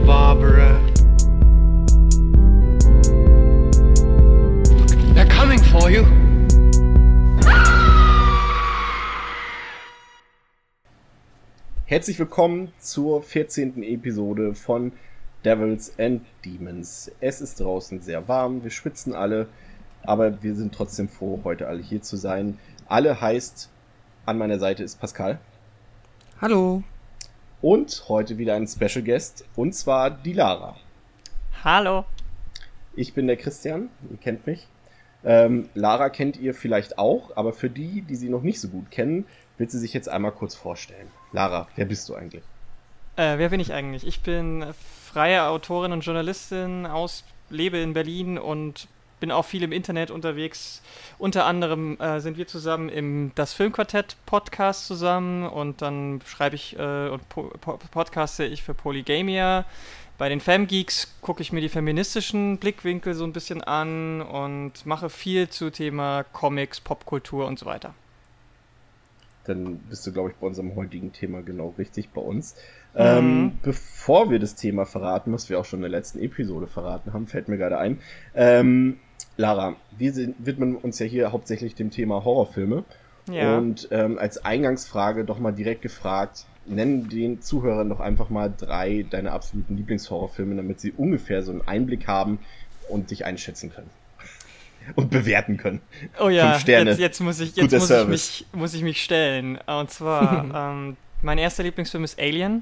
Barbara. They're coming for you. Herzlich willkommen zur 14. Episode von Devils and Demons. Es ist draußen sehr warm, wir schwitzen alle, aber wir sind trotzdem froh, heute alle hier zu sein. Alle heißt, an meiner Seite ist Pascal. Hallo. Und heute wieder ein Special Guest, und zwar die Lara. Hallo. Ich bin der Christian, ihr kennt mich. Lara kennt ihr vielleicht auch, aber für die, die sie noch nicht so gut kennen, wird sie sich jetzt einmal kurz vorstellen. Lara, wer bist du eigentlich? Wer bin ich eigentlich? Ich bin freie Autorin und Journalistin, lebe in Berlin und bin auch viel im Internet unterwegs. Unter anderem sind wir zusammen im Das Filmquartett Podcast zusammen und dann schreibe ich und podcaste ich für Polygamia. Bei den Femgeeks gucke ich mir die feministischen Blickwinkel so ein bisschen an und mache viel zu Thema Comics, Popkultur und so weiter. Dann bist du, glaube ich, bei unserem heutigen Thema genau richtig bei uns. Bevor wir das Thema verraten, was wir auch schon in der letzten Episode verraten haben, fällt mir gerade ein. Lara, wir widmen uns ja hier hauptsächlich dem Thema Horrorfilme. Ja. Und als Eingangsfrage doch mal direkt gefragt, nenn den Zuhörern doch einfach mal 3 deiner absoluten Lieblingshorrorfilme, damit sie ungefähr so einen Einblick haben und dich einschätzen können. Und bewerten können. Oh ja, 5 Sterne. jetzt muss ich mich stellen. Und zwar, mein erster Lieblingsfilm ist Alien.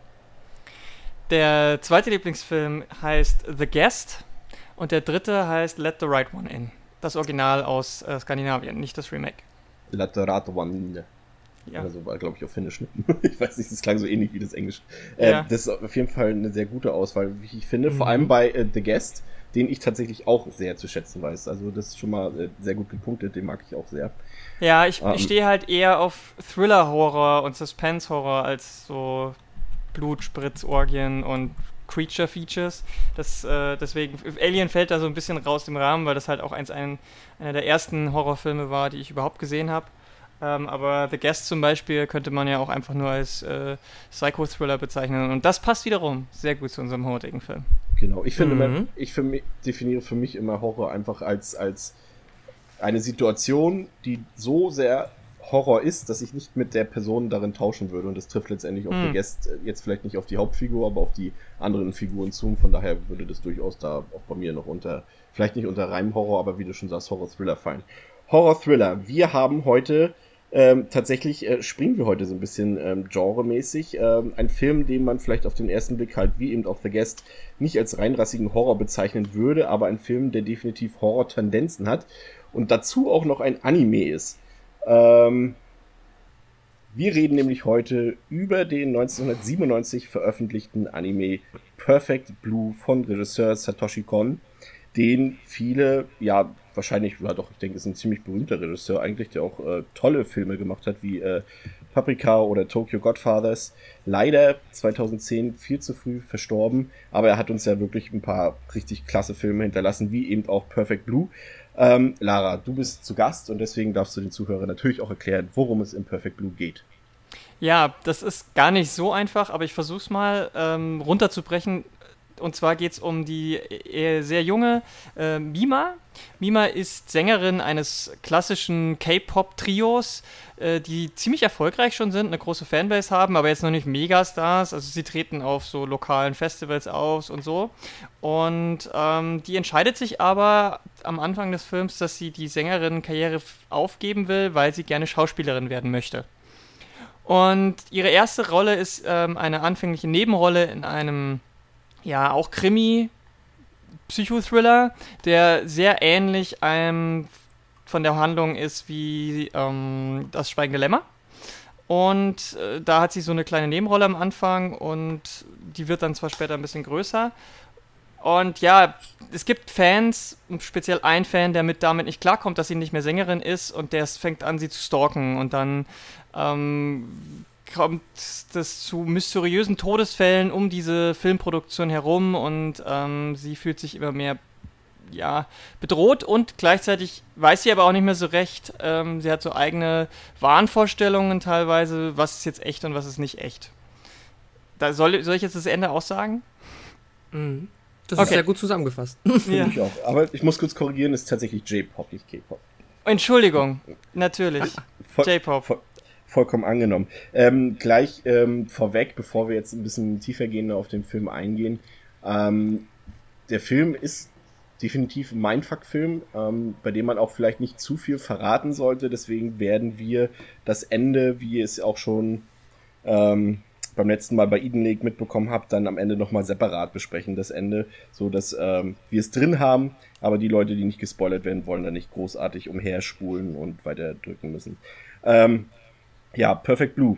Der zweite Lieblingsfilm heißt The Guest. Und der dritte heißt Let the Right One In. Das Original aus Skandinavien, nicht das Remake. Let the Right One In. Ja. Also war, glaube ich, auf Finnisch. Ne? Ich weiß nicht, das klang so ähnlich wie das Englisch. Ja. Das ist auf jeden Fall eine sehr gute Auswahl, wie ich finde. Vor allem bei The Guest, den ich tatsächlich auch sehr zu schätzen weiß. Also das ist schon mal sehr gut gepunktet, den mag ich auch sehr. Ja, ich stehe halt eher auf Thriller-Horror und Suspense-Horror als so Blutspritzorgien und Creature-Features. Deswegen, Alien fällt da so ein bisschen raus im Rahmen, weil das halt auch einer der ersten Horrorfilme war, die ich überhaupt gesehen habe. Aber The Guest zum Beispiel könnte man ja auch einfach nur als Psycho-Thriller bezeichnen. Und das passt wiederum sehr gut zu unserem heutigen Film. Genau, ich finde, definiere für mich immer Horror einfach als eine Situation, die so sehr Horror ist, dass ich nicht mit der Person darin tauschen würde. Und das trifft letztendlich auf The Guest jetzt vielleicht nicht auf die Hauptfigur, aber auf die anderen Figuren zu. Von daher würde das durchaus da auch bei mir noch vielleicht nicht unter reinem Horror, aber wie du schon sagst, Horror-Thriller fallen. Horror-Thriller. Wir haben heute tatsächlich springen wir heute so ein bisschen genremäßig. Ein Film, den man vielleicht auf den ersten Blick halt, wie eben auch The Guest, nicht als reinrassigen Horror bezeichnen würde, aber ein Film, der definitiv Horror-Tendenzen hat und dazu auch noch ein Anime ist. Wir reden nämlich heute über den 1997 veröffentlichten Anime Perfect Blue von Regisseur Satoshi Kon, den viele, ja, wahrscheinlich, ja doch, ich denke, ist ein ziemlich berühmter Regisseur eigentlich, der auch tolle Filme gemacht hat, wie Paprika oder Tokyo Godfathers. Leider 2010 viel zu früh verstorben, aber er hat uns ja wirklich ein paar richtig klasse Filme hinterlassen, wie eben auch Perfect Blue. Lara, du bist zu Gast und deswegen darfst du den Zuhörern natürlich auch erklären, worum es in Perfect Blue geht. Ja, das ist gar nicht so einfach, aber ich versuch's mal runterzubrechen. Und zwar geht es um die sehr junge Mima. Mima ist Sängerin eines klassischen K-Pop-Trios, die ziemlich erfolgreich schon sind, eine große Fanbase haben, aber jetzt noch nicht Megastars. Also sie treten auf so lokalen Festivals auf und so. Und die entscheidet sich aber am Anfang des Films, dass sie die Sängerin-Karriere aufgeben will, weil sie gerne Schauspielerin werden möchte. Und ihre erste Rolle ist eine anfängliche Nebenrolle in einem auch Krimi-Psychothriller, der sehr ähnlich einem von der Handlung ist wie Das Schweigende Lämmer. Und da hat sie so eine kleine Nebenrolle am Anfang und die wird dann zwar später ein bisschen größer. Und ja, es gibt Fans, speziell ein Fan, der damit nicht klarkommt, dass sie nicht mehr Sängerin ist und der fängt an, sie zu stalken. Und dann kommt das zu mysteriösen Todesfällen um diese Filmproduktion herum und sie fühlt sich immer mehr bedroht und gleichzeitig weiß sie aber auch nicht mehr so recht. Sie hat so eigene Wahnvorstellungen teilweise, was ist jetzt echt und was ist nicht echt. Soll ich jetzt das Ende aussagen? Das ist sehr gut zusammengefasst. Finde ich auch. Aber ich muss kurz korrigieren, ist tatsächlich J-Pop, nicht K-Pop. Entschuldigung, natürlich. J-Pop. Vollkommen angenommen. Gleich vorweg, bevor wir jetzt ein bisschen tiefergehender auf den Film eingehen. Der Film ist definitiv ein Mindfuck-Film, bei dem man auch vielleicht nicht zu viel verraten sollte. Deswegen werden wir das Ende, wie ihr es auch schon beim letzten Mal bei Eden Lake mitbekommen habt, dann am Ende nochmal separat besprechen, das Ende, so dass wir es drin haben, aber die Leute, die nicht gespoilert werden wollen, dann nicht großartig umherspulen und weiter drücken müssen. Perfect Blue.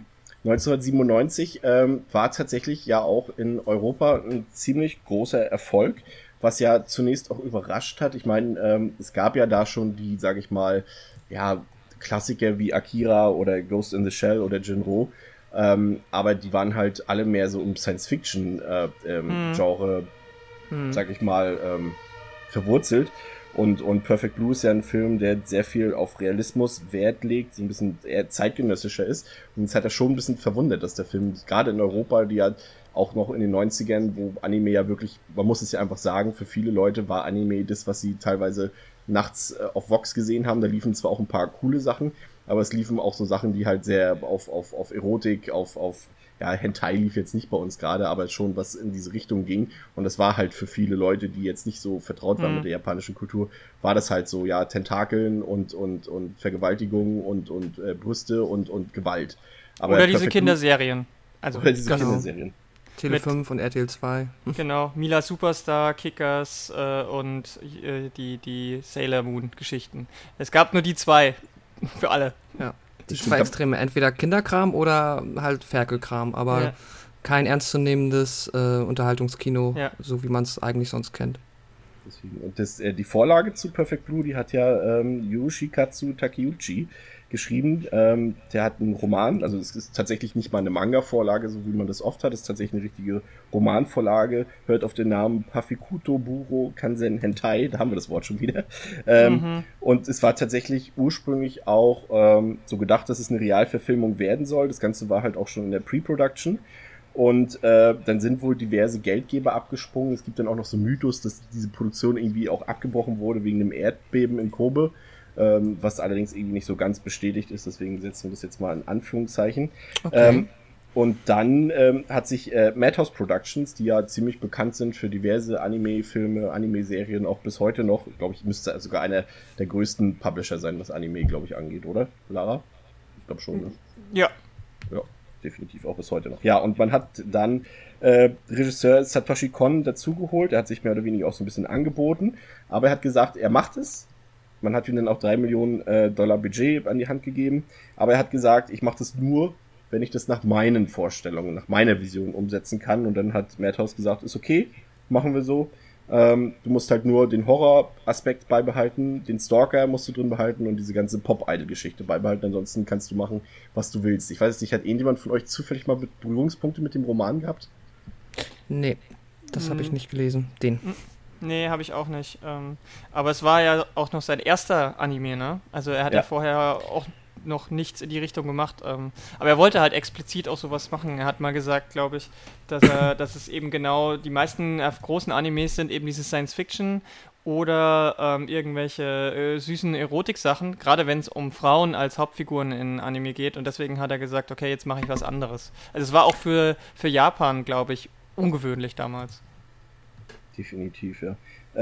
1997 war tatsächlich ja auch in Europa ein ziemlich großer Erfolg, was ja zunächst auch überrascht hat. Ich meine, es gab ja da schon die, sag ich mal, ja, Klassiker wie Akira oder Ghost in the Shell oder Jinro, aber die waren halt alle mehr so im Science-Fiction-Genre, sag ich mal, verwurzelt. Und Perfect Blue ist ja ein Film, der sehr viel auf Realismus Wert legt, so ein bisschen eher zeitgenössischer ist. Und es hat ja schon ein bisschen verwundert, dass der Film, gerade in Europa, die ja auch noch in den 90ern, wo Anime ja wirklich, man muss es ja einfach sagen, für viele Leute war Anime das, was sie teilweise nachts auf Vox gesehen haben. Da liefen zwar auch ein paar coole Sachen, aber es liefen auch so Sachen, die halt sehr auf Erotik, ja, Hentai lief jetzt nicht bei uns gerade, aber schon was in diese Richtung ging. Und das war halt für viele Leute, die jetzt nicht so vertraut waren mit der japanischen Kultur, war das halt so, ja, Tentakeln und Vergewaltigung und Brüste und Gewalt. Aber oder diese Kinderserien. Kinderserien. Tele 5 und RTL 2. Genau, Mila Superstar, Kickers und die Sailor Moon Geschichten. Es gab nur die zwei für alle. Ja. Die zwei Extreme, entweder Kinderkram oder halt Ferkelkram, aber kein ernstzunehmendes Unterhaltungskino, so wie man es eigentlich sonst kennt. Deswegen. Und die Vorlage zu Perfect Blue, die hat ja Yoshikatsu Takeuchi geschrieben. Der hat einen Roman, also es ist tatsächlich nicht mal eine Manga-Vorlage, so wie man das oft hat, es ist tatsächlich eine richtige Romanvorlage, hört auf den Namen Pafikuto Buro Kansen Hentai, da haben wir das Wort schon wieder. Und es war tatsächlich ursprünglich auch so gedacht, dass es eine Realverfilmung werden soll. Das Ganze war halt auch schon in der Pre-Production. Und dann sind wohl diverse Geldgeber abgesprungen. Es gibt dann auch noch so Mythos, dass diese Produktion irgendwie auch abgebrochen wurde wegen dem Erdbeben in Kobe, was allerdings irgendwie nicht so ganz bestätigt ist. Deswegen setzen wir das jetzt mal in Anführungszeichen. Okay. Und dann hat sich Madhouse Productions, die ja ziemlich bekannt sind für diverse Anime-Filme, Anime-Serien, auch bis heute noch, glaube ich, müsste sogar einer der größten Publisher sein, was Anime, glaube ich, angeht, oder, Lara? Ich glaube schon, ne? Ja. Ja, definitiv auch bis heute noch. Ja, und man hat dann Regisseur Satoshi Kon dazugeholt. Er hat sich mehr oder weniger auch so ein bisschen angeboten, aber er hat gesagt, er macht es. Man hat ihm dann auch $3 Millionen Budget an die Hand gegeben, aber er hat gesagt, ich mache das nur, wenn ich das nach meinen Vorstellungen, nach meiner Vision umsetzen kann. Und dann hat Madhouse gesagt, ist okay, machen wir so. Du musst halt nur den Horror-Aspekt beibehalten, den Stalker musst du drin behalten und diese ganze Pop-Idol-Geschichte beibehalten. Ansonsten kannst du machen, was du willst. Ich weiß nicht, hat irgendjemand von euch zufällig mal Berührungspunkte mit dem Roman gehabt? Nee, das habe ich nicht gelesen. Den. Nee, habe ich auch nicht. Aber es war ja auch noch sein erster Anime, ne? Also er hat ja vorher auch noch nichts in die Richtung gemacht. Aber er wollte halt explizit auch sowas machen. Er hat mal gesagt, glaube ich, dass es eben genau, die meisten großen Animes sind eben diese Science-Fiction oder irgendwelche süßen Erotik-Sachen, gerade wenn es um Frauen als Hauptfiguren in Anime geht. Und deswegen hat er gesagt, okay, jetzt mache ich was anderes. Also es war auch für Japan, glaube ich, ungewöhnlich damals. Definitiv, ja.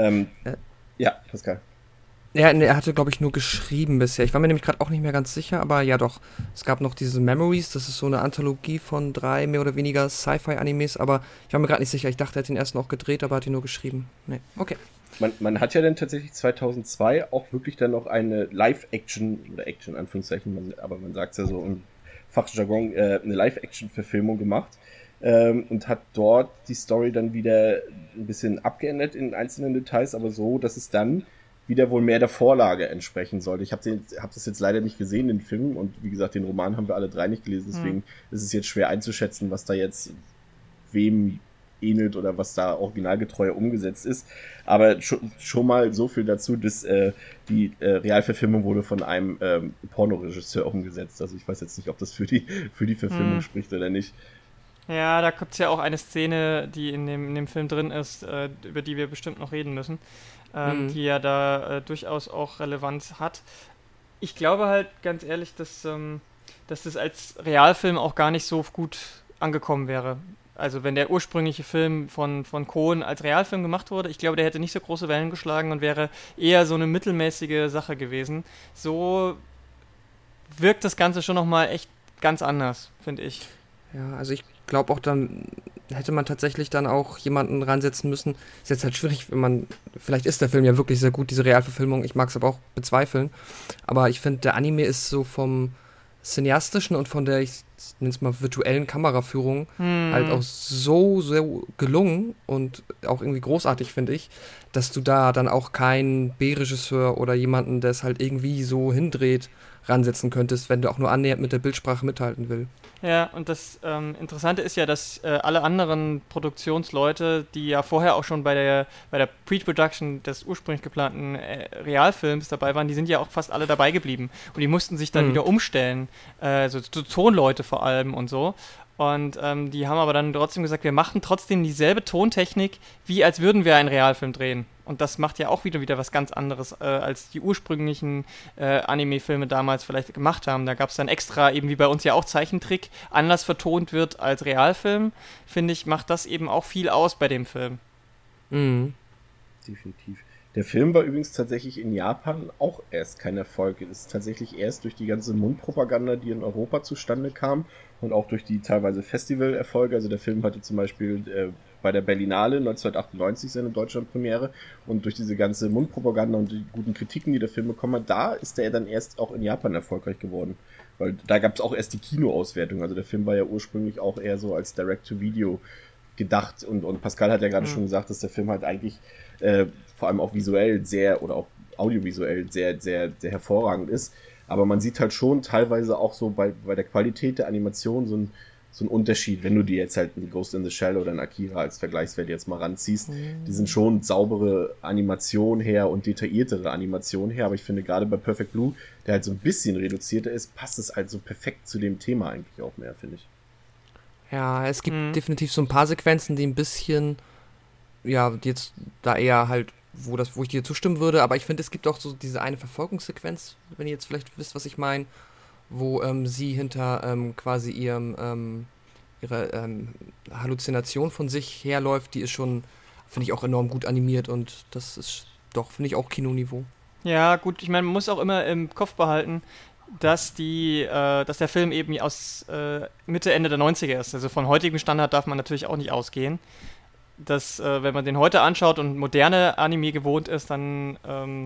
Ja, Pascal. Ja, nee, er hatte, glaube ich, nur geschrieben bisher. Ich war mir nämlich gerade auch nicht mehr ganz sicher, aber ja doch. Es gab noch diese Memories, das ist so eine Anthologie von 3 mehr oder weniger Sci-Fi-Animes, aber ich war mir gerade nicht sicher. Ich dachte, er hat den ersten auch gedreht, aber hat ihn nur geschrieben. Nee, okay. Man hat ja dann tatsächlich 2002 auch wirklich dann noch eine Live-Action, oder Action, Anführungszeichen, aber man sagt es ja so im Fachjargon, eine Live-Action-Verfilmung gemacht. Und hat dort die Story dann wieder ein bisschen abgeändert in einzelnen Details, aber so, dass es dann wieder wohl mehr der Vorlage entsprechen sollte. Ich hab das jetzt leider nicht gesehen, den Film, und wie gesagt, den Roman haben wir alle drei nicht gelesen, deswegen ist es jetzt schwer einzuschätzen, was da jetzt wem ähnelt oder was da originalgetreu umgesetzt ist. Aber schon mal so viel dazu, dass die Realverfilmung wurde von einem Pornoregisseur umgesetzt. Also ich weiß jetzt nicht, ob das für die Verfilmung spricht oder nicht. Ja, da gibt es ja auch eine Szene, die in dem Film drin ist, über die wir bestimmt noch reden müssen, die ja da durchaus auch Relevanz hat. Ich glaube halt ganz ehrlich, dass das als Realfilm auch gar nicht so gut angekommen wäre. Also wenn der ursprüngliche Film von Coen als Realfilm gemacht wurde, ich glaube, der hätte nicht so große Wellen geschlagen und wäre eher so eine mittelmäßige Sache gewesen. So wirkt das Ganze schon nochmal echt ganz anders, finde ich. Ja, also ich glaube auch, dann hätte man tatsächlich dann auch jemanden ransetzen müssen. Ist jetzt halt schwierig, vielleicht ist der Film ja wirklich sehr gut, diese Realverfilmung, ich mag es aber auch bezweifeln. Aber ich finde, der Anime ist so vom cineastischen und von der, ich nenne es mal, virtuellen Kameraführung halt auch so gelungen und auch irgendwie großartig, finde ich, dass du da dann auch keinen B-Regisseur oder jemanden, der es halt irgendwie so hindreht, ransetzen könntest, wenn du auch nur annähernd mit der Bildsprache mithalten will. Ja, und das Interessante ist ja, dass alle anderen Produktionsleute, die ja vorher auch schon bei der Pre-Production des ursprünglich geplanten Realfilms dabei waren, die sind ja auch fast alle dabei geblieben. Und die mussten sich dann wieder umstellen, so Tonleute vor allem und so. Und die haben aber dann trotzdem gesagt, wir machen trotzdem dieselbe Tontechnik, wie als würden wir einen Realfilm drehen. Und das macht ja auch wieder was ganz anderes, als die ursprünglichen Anime-Filme damals vielleicht gemacht haben. Da gab es dann extra, eben wie bei uns ja auch Zeichentrick, anders vertont wird als Realfilm. Finde ich, macht das eben auch viel aus bei dem Film. Mhm. Definitiv. Der Film war übrigens tatsächlich in Japan auch erst kein Erfolg. Es ist tatsächlich erst durch die ganze Mundpropaganda, die in Europa zustande kam und auch durch die teilweise Festivalerfolge. Also der Film hatte zum Beispiel bei der Berlinale 1998 seine Deutschlandpremiere und durch diese ganze Mundpropaganda und die guten Kritiken, die der Film bekommen hat, da ist er dann erst auch in Japan erfolgreich geworden. Weil da gab es auch erst die Kinoauswertung. Also der Film war ja ursprünglich auch eher so als Direct-to-Video gedacht und Pascal hat ja gerade schon gesagt, dass der Film halt eigentlich vor allem auch visuell oder auch audiovisuell sehr, sehr, sehr hervorragend ist. Aber man sieht halt schon teilweise auch so bei der Qualität der Animation so ein Unterschied, wenn du dir jetzt halt einen Ghost in the Shell oder einen Akira als Vergleichswert jetzt mal ranziehst. Die sind schon saubere Animation her und detailliertere Animation her, aber ich finde gerade bei Perfect Blue, der halt so ein bisschen reduzierter ist, passt es halt so perfekt zu dem Thema eigentlich auch mehr, finde ich. Ja, es gibt definitiv so ein paar Sequenzen, die ein bisschen, ja, jetzt da eher halt, wo ich dir zustimmen würde, aber ich finde, es gibt auch so diese eine Verfolgungssequenz, wenn ihr jetzt vielleicht wisst, was ich meine, wo sie hinter quasi ihre Halluzination von sich herläuft, die ist schon, finde ich, auch enorm gut animiert und das ist doch, finde ich, auch Kinoniveau. Ja, gut, ich meine, man muss auch immer im Kopf behalten, dass der Film eben aus Mitte, Ende der 90er ist. Also von heutigem Standard darf man natürlich auch nicht ausgehen. Dass, wenn man den heute anschaut und moderne Anime gewohnt ist, dann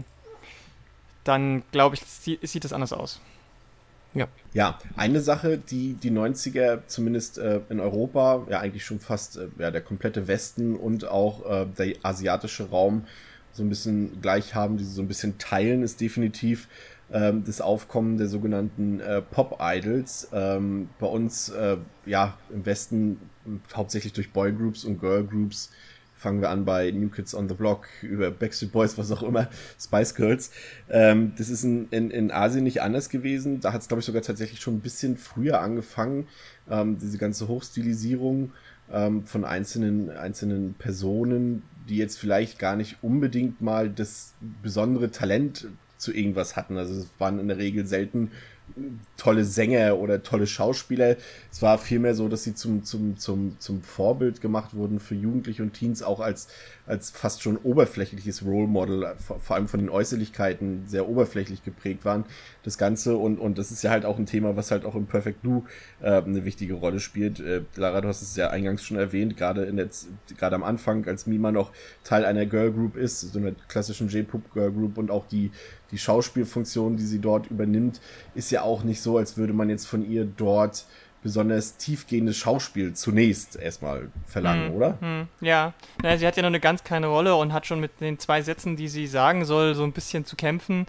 glaube ich, sieht das anders aus. Ja, eine Sache, die 90er zumindest in Europa, ja eigentlich schon fast der komplette Westen und auch der asiatische Raum so ein bisschen gleich haben, die sie so ein bisschen teilen, ist definitiv das Aufkommen der sogenannten Pop-Idols. Bei uns im Westen hauptsächlich durch Boygroups und Girlgroups. Fangen wir an bei New Kids on the Block, über Backstreet Boys, was auch immer, Spice Girls. Das ist in Asien nicht anders gewesen. Da hat es, glaube ich, sogar tatsächlich schon ein bisschen früher angefangen, diese ganze Hochstilisierung von einzelnen Personen, die jetzt vielleicht gar nicht unbedingt mal das besondere Talent zu irgendwas hatten. Also es waren in der Regel selten tolle Sänger oder tolle Schauspieler. Es war vielmehr so, dass sie zum Vorbild gemacht wurden für Jugendliche und Teens, auch als fast schon oberflächliches Role Model, vor allem von den Äußerlichkeiten sehr oberflächlich geprägt waren. Das Ganze und das ist ja halt auch ein Thema, was halt auch im Perfect Blue eine wichtige Rolle spielt. Lara, du hast es ja eingangs schon erwähnt, gerade am Anfang, als Mima noch Teil einer Girl Group ist, so einer klassischen J-Pop Girl Group und auch die Schauspielfunktion, die sie dort übernimmt, ist ja auch nicht so, als würde man jetzt von ihr dort besonders tiefgehendes Schauspiel zunächst erstmal verlangen, oder? Ja, sie hat ja nur eine ganz kleine Rolle und hat schon mit den 2 Sätzen, die sie sagen soll, so ein bisschen zu kämpfen.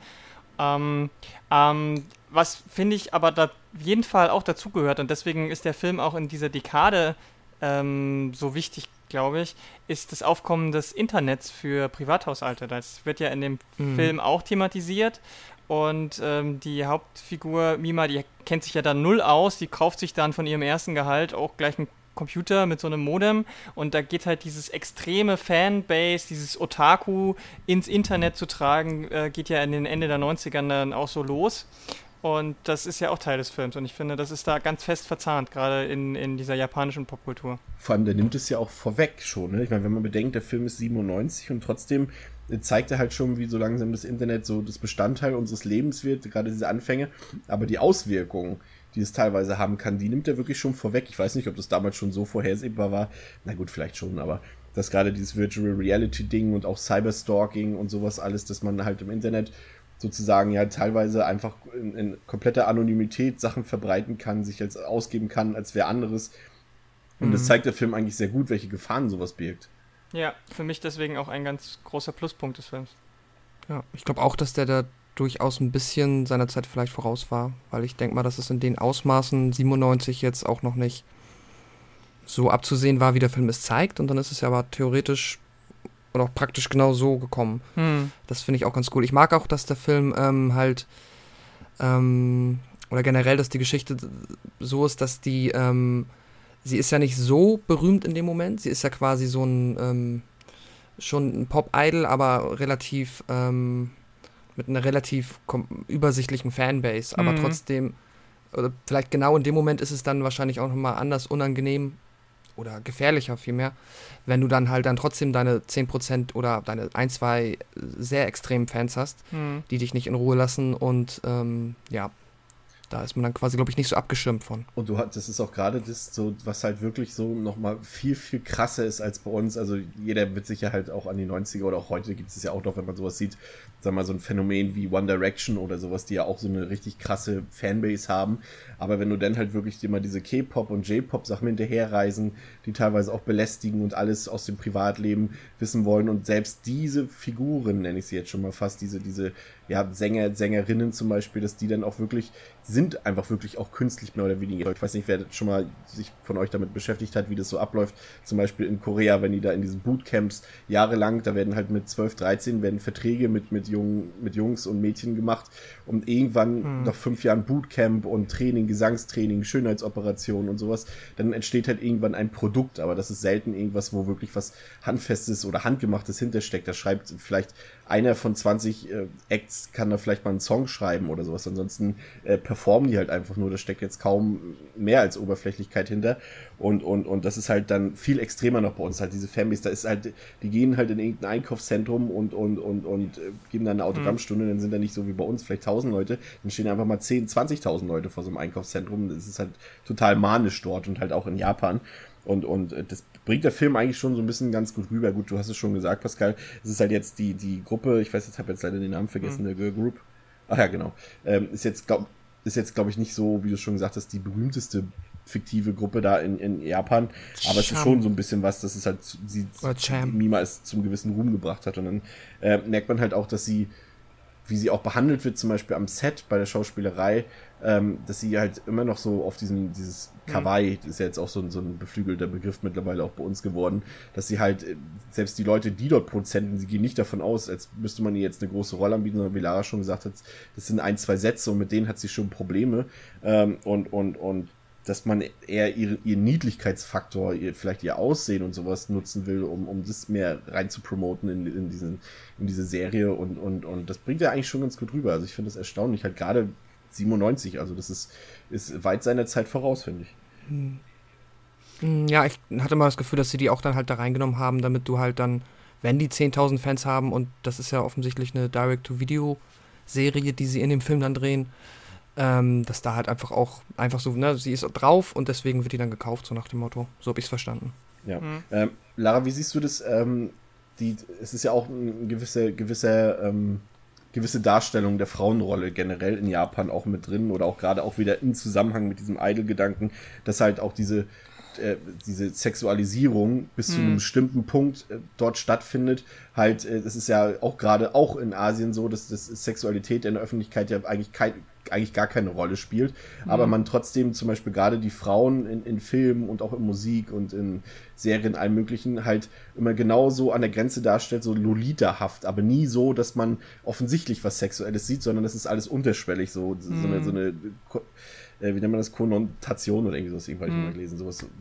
Was finde ich aber da auf jeden Fall auch dazugehört und deswegen ist der Film auch in dieser Dekade so wichtig, glaube ich, ist das Aufkommen des Internets für Privathaushalte. Das wird ja in dem Film auch thematisiert und die Hauptfigur Mima, die kennt sich ja dann null aus, die kauft sich dann von ihrem ersten Gehalt auch gleich ein Computer mit so einem Modem und da geht halt dieses extreme Fanbase, dieses Otaku ins Internet zu tragen, geht ja in den Ende der 90ern dann auch so los. Und das ist ja auch Teil des Films und ich finde, das ist da ganz fest verzahnt, gerade in dieser japanischen Popkultur. Vor allem, der nimmt es ja auch vorweg schon, ne? Ich meine, wenn man bedenkt, der Film ist 97 und trotzdem zeigt er halt schon, wie so langsam das Internet so das Bestandteil unseres Lebens wird, gerade diese Anfänge, aber die Auswirkungen, die es teilweise haben kann, die nimmt er wirklich schon vorweg. Ich weiß nicht, ob das damals schon so vorhersehbar war. Na gut, vielleicht schon, aber dass gerade dieses Virtual Reality Ding und auch Cyberstalking und sowas alles, dass man halt im Internet sozusagen ja teilweise einfach in kompletter Anonymität Sachen verbreiten kann, sich als ausgeben kann, als wer anderes. Und das zeigt der Film eigentlich sehr gut, welche Gefahren sowas birgt. Ja, für mich deswegen auch ein ganz großer Pluspunkt des Films. Ja, ich glaube auch, dass der da durchaus ein bisschen seiner Zeit vielleicht voraus war, weil ich denke mal, dass es in den Ausmaßen 97 jetzt auch noch nicht so abzusehen war, wie der Film es zeigt. Und dann ist es ja aber theoretisch oder auch praktisch genau so gekommen. Das finde ich auch ganz cool. Ich mag auch, dass der Film oder generell, dass die Geschichte so ist, dass die sie ist ja nicht so berühmt in dem Moment. Sie ist ja quasi so ein schon ein Pop-Idol, aber relativ mit einer relativ übersichtlichen Fanbase. Aber trotzdem, oder vielleicht genau in dem Moment ist es dann wahrscheinlich auch nochmal anders unangenehm oder gefährlicher vielmehr, wenn du dann halt dann trotzdem deine 10% oder deine 1, 2 sehr extremen Fans hast, die dich nicht in Ruhe lassen und ja, da ist man dann quasi, glaube ich, nicht so abgeschirmt von. Und das ist auch gerade das, so, was halt wirklich so nochmal viel, viel krasser ist als bei uns. Also jeder wird sich ja halt auch an die 90er oder auch heute gibt es ja auch noch, wenn man sowas sieht, sagen wir mal so ein Phänomen wie One Direction oder sowas, die ja auch so eine richtig krasse Fanbase haben. Aber wenn du dann halt wirklich dir mal diese K-Pop und J-Pop-Sachen hinterherreisen, die teilweise auch belästigen und alles aus dem Privatleben wissen wollen und selbst diese Figuren, nenne ich sie jetzt schon mal fast, diese ja, Sängerinnen zum Beispiel, dass die dann auch wirklich, sind einfach wirklich auch künstlich mehr oder weniger. Ich weiß nicht, wer schon mal sich von euch damit beschäftigt hat, wie das so abläuft. Zum Beispiel in Korea, wenn die da in diesen Bootcamps jahrelang, da werden halt mit 12, 13 werden Verträge mit Jungs und Mädchen gemacht und irgendwann nach 5 Jahren Bootcamp und Training, Gesangstraining, Schönheitsoperation und sowas, dann entsteht halt irgendwann ein Produkt, aber das ist selten irgendwas, wo wirklich was Handfestes oder Handgemachtes hintersteckt. Da schreibt vielleicht einer von 20 Acts kann da vielleicht mal einen Song schreiben oder sowas. Ansonsten performen die halt einfach nur. Da steckt jetzt kaum mehr als Oberflächlichkeit hinter. Und das ist halt dann viel extremer noch bei uns. Halt diese Fanbase, da ist halt, die gehen halt in irgendein Einkaufszentrum und geben dann eine Autogrammstunde. Dann sind da nicht so wie bei uns vielleicht 1000 Leute. Dann stehen einfach mal 10.000, 20.000 Leute vor so einem Einkaufszentrum. Das ist halt total manisch dort und halt auch in Japan. Und das bringt der Film eigentlich schon so ein bisschen ganz gut rüber. Gut, du hast es schon gesagt, Pascal. Es ist halt jetzt die Gruppe, ich habe jetzt leider den Namen vergessen, der Girl Group. Ach ja, genau. Ist jetzt, glaube ich, nicht so, wie du schon gesagt hast, die berühmteste fiktive Gruppe da in Japan. Aber es ist schon so ein bisschen was, dass es halt Mima es zum gewissen Ruhm gebracht hat. Und dann merkt man halt auch, dass sie, wie sie auch behandelt wird, zum Beispiel am Set bei der Schauspielerei, dass sie halt immer noch so auf dieses Kawaii, das ist ja jetzt auch so ein beflügelter Begriff mittlerweile auch bei uns geworden, dass sie halt, selbst die Leute, die dort Produzenten, sie gehen nicht davon aus, als müsste man ihr jetzt eine große Rolle anbieten, sondern wie Lara schon gesagt hat, das sind 1, 2 Sätze und mit denen hat sie schon Probleme und dass man eher ihren Niedlichkeitsfaktor, vielleicht ihr Aussehen und sowas nutzen will, um das mehr rein zu promoten in diese Serie und das bringt ja eigentlich schon ganz gut rüber. Also ich finde das erstaunlich, halt gerade 97, also das ist weit seiner Zeit voraus, finde ich. Ja, ich hatte mal das Gefühl, dass sie die auch dann halt da reingenommen haben, damit du halt dann, wenn die 10.000 Fans haben und das ist ja offensichtlich eine Direct-to-Video-Serie, die sie in dem Film dann drehen, dass da halt einfach so, ne, sie ist drauf und deswegen wird die dann gekauft, so nach dem Motto. So habe ich es verstanden. Ja. Lara, wie siehst du das? Es ist ja auch eine gewisse Darstellung der Frauenrolle generell in Japan auch mit drin oder auch gerade auch wieder im Zusammenhang mit diesem Idol-Gedanken, dass halt auch diese Sexualisierung bis zu einem bestimmten Punkt dort stattfindet. Halt, das ist ja auch gerade auch in Asien so, dass Sexualität in der Öffentlichkeit ja eigentlich gar keine Rolle spielt, aber man trotzdem zum Beispiel gerade die Frauen in Filmen und auch in Musik und in Serien, allem möglichen, halt immer genauso an der Grenze darstellt, so Lolita-haft, aber nie so, dass man offensichtlich was Sexuelles sieht, sondern das ist alles unterschwellig, so eine wie nennt man das, Konnotation oder irgendwie sowas, irgendwann habe ich mal gelesen, sowas.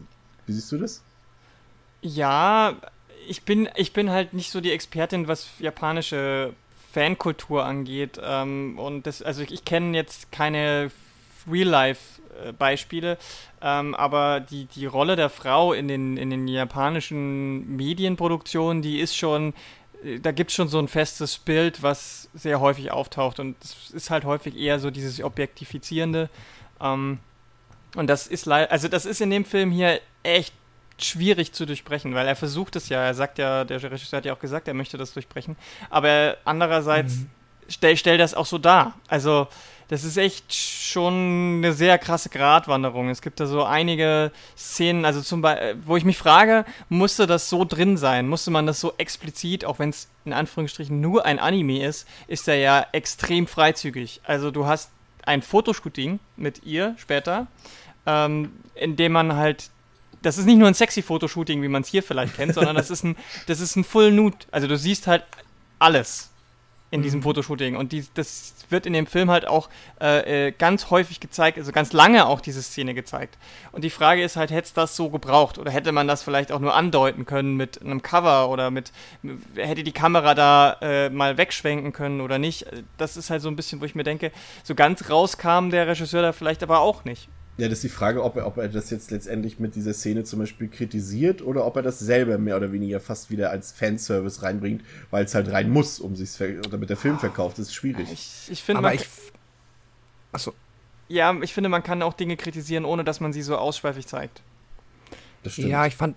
Wie siehst du das? Ja, ich bin halt nicht so die Expertin, was japanische Fankultur angeht. Also ich kenne jetzt keine Real-Life-Beispiele, aber die Rolle der Frau in den japanischen Medienproduktionen, die ist schon, da gibt es schon so ein festes Bild, was sehr häufig auftaucht, und es ist halt häufig eher so dieses Objektifizierende. Und das ist das ist in dem Film hier echt schwierig zu durchbrechen, weil er versucht es ja, der Regisseur hat ja auch gesagt, er möchte das durchbrechen, aber andererseits stellt das auch so dar. Also das ist echt schon eine sehr krasse Gratwanderung. Es gibt da so einige Szenen, also zum Beispiel, wo ich mich frage, musste das so drin sein? Musste man das so explizit, auch wenn es in Anführungsstrichen nur ein Anime ist er ja extrem freizügig. Also du hast ein Fotoshooting mit ihr später, in dem man halt, das ist nicht nur ein sexy Fotoshooting, wie man es hier vielleicht kennt, sondern das ist ein Full Nude. Also du siehst halt alles in diesem Fotoshooting, und das wird in dem Film halt auch ganz häufig gezeigt, also ganz lange auch diese Szene gezeigt. Und die Frage ist halt, hätte es das so gebraucht, oder hätte man das vielleicht auch nur andeuten können mit einem Cover, oder hätte die Kamera da mal wegschwenken können oder nicht? Das ist halt so ein bisschen, wo ich mir denke, so ganz rauskam der Regisseur da vielleicht aber auch nicht. Ja, das ist die Frage, ob er das jetzt letztendlich mit dieser Szene zum Beispiel kritisiert oder ob er das selber mehr oder weniger fast wieder als Fanservice reinbringt, weil es halt rein muss, damit der Film verkauft. Das ist schwierig. Ich finde, achso. Ja, ich finde, man kann auch Dinge kritisieren, ohne dass man sie so ausschweifig zeigt. Das stimmt. Ja, ich fand,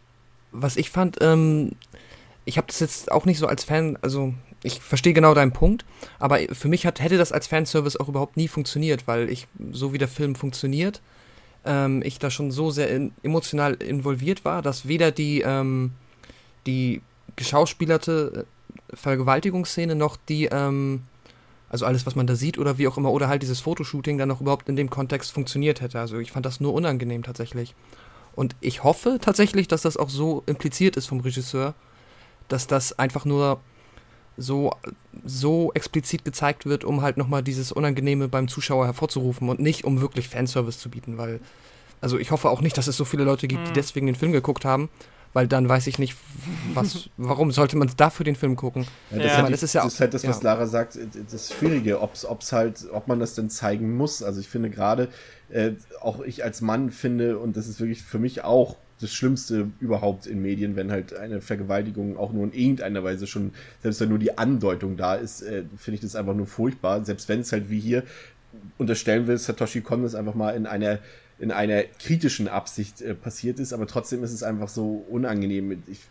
ich habe das jetzt auch nicht so als Fan, also ich verstehe genau deinen Punkt, aber für mich hätte das als Fanservice auch überhaupt nie funktioniert, weil so wie der Film funktioniert, ich da schon so sehr emotional involviert war, dass weder die geschauspielerte Vergewaltigungsszene noch also alles, was man da sieht oder wie auch immer, oder halt dieses Fotoshooting dann noch überhaupt in dem Kontext funktioniert hätte. Also ich fand das nur unangenehm tatsächlich. Und ich hoffe tatsächlich, dass das auch so impliziert ist vom Regisseur, dass das einfach nur so explizit gezeigt wird, um halt nochmal dieses Unangenehme beim Zuschauer hervorzurufen und nicht, um wirklich Fanservice zu bieten, weil, also ich hoffe auch nicht, dass es so viele Leute gibt, die deswegen den Film geguckt haben, weil dann weiß ich nicht, warum sollte man dafür den Film gucken? Ja, das ist halt das, was Lara sagt, das Schwierige, ob man das denn zeigen muss. Also ich finde gerade, auch ich als Mann finde, und das ist wirklich für mich auch das Schlimmste überhaupt in Medien, wenn halt eine Vergewaltigung auch nur in irgendeiner Weise schon, selbst wenn nur die Andeutung da ist, finde ich das einfach nur furchtbar. Selbst wenn es halt wie hier unterstellen will, Satoshi Kon das einfach mal in einer kritischen Absicht passiert ist, aber trotzdem ist es einfach so unangenehm. Ich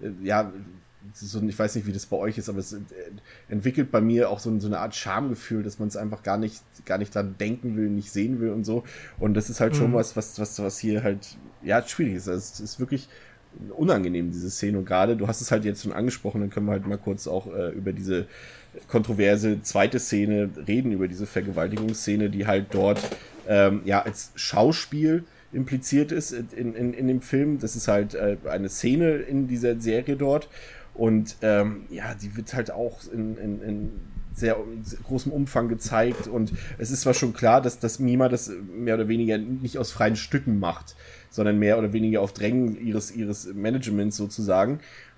weiß nicht, wie das bei euch ist, aber es entwickelt bei mir auch so eine Art Schamgefühl, dass man es einfach gar nicht dran denken will, nicht sehen will und so. Und das ist halt schon was hier halt, ja, schwierig ist. Also es ist wirklich unangenehm, diese Szene. Und gerade, du hast es halt jetzt schon angesprochen, dann können wir halt mal kurz auch über diese kontroverse zweite Szene reden, über diese Vergewaltigungsszene, die halt dort als Schauspiel impliziert ist in dem Film. Das ist halt eine Szene in dieser Serie dort. Und die wird halt auch in sehr großem Umfang gezeigt. Und es ist zwar schon klar, dass Mima das mehr oder weniger nicht aus freien Stücken macht, sondern mehr oder weniger auf Drängen ihres Managements sozusagen.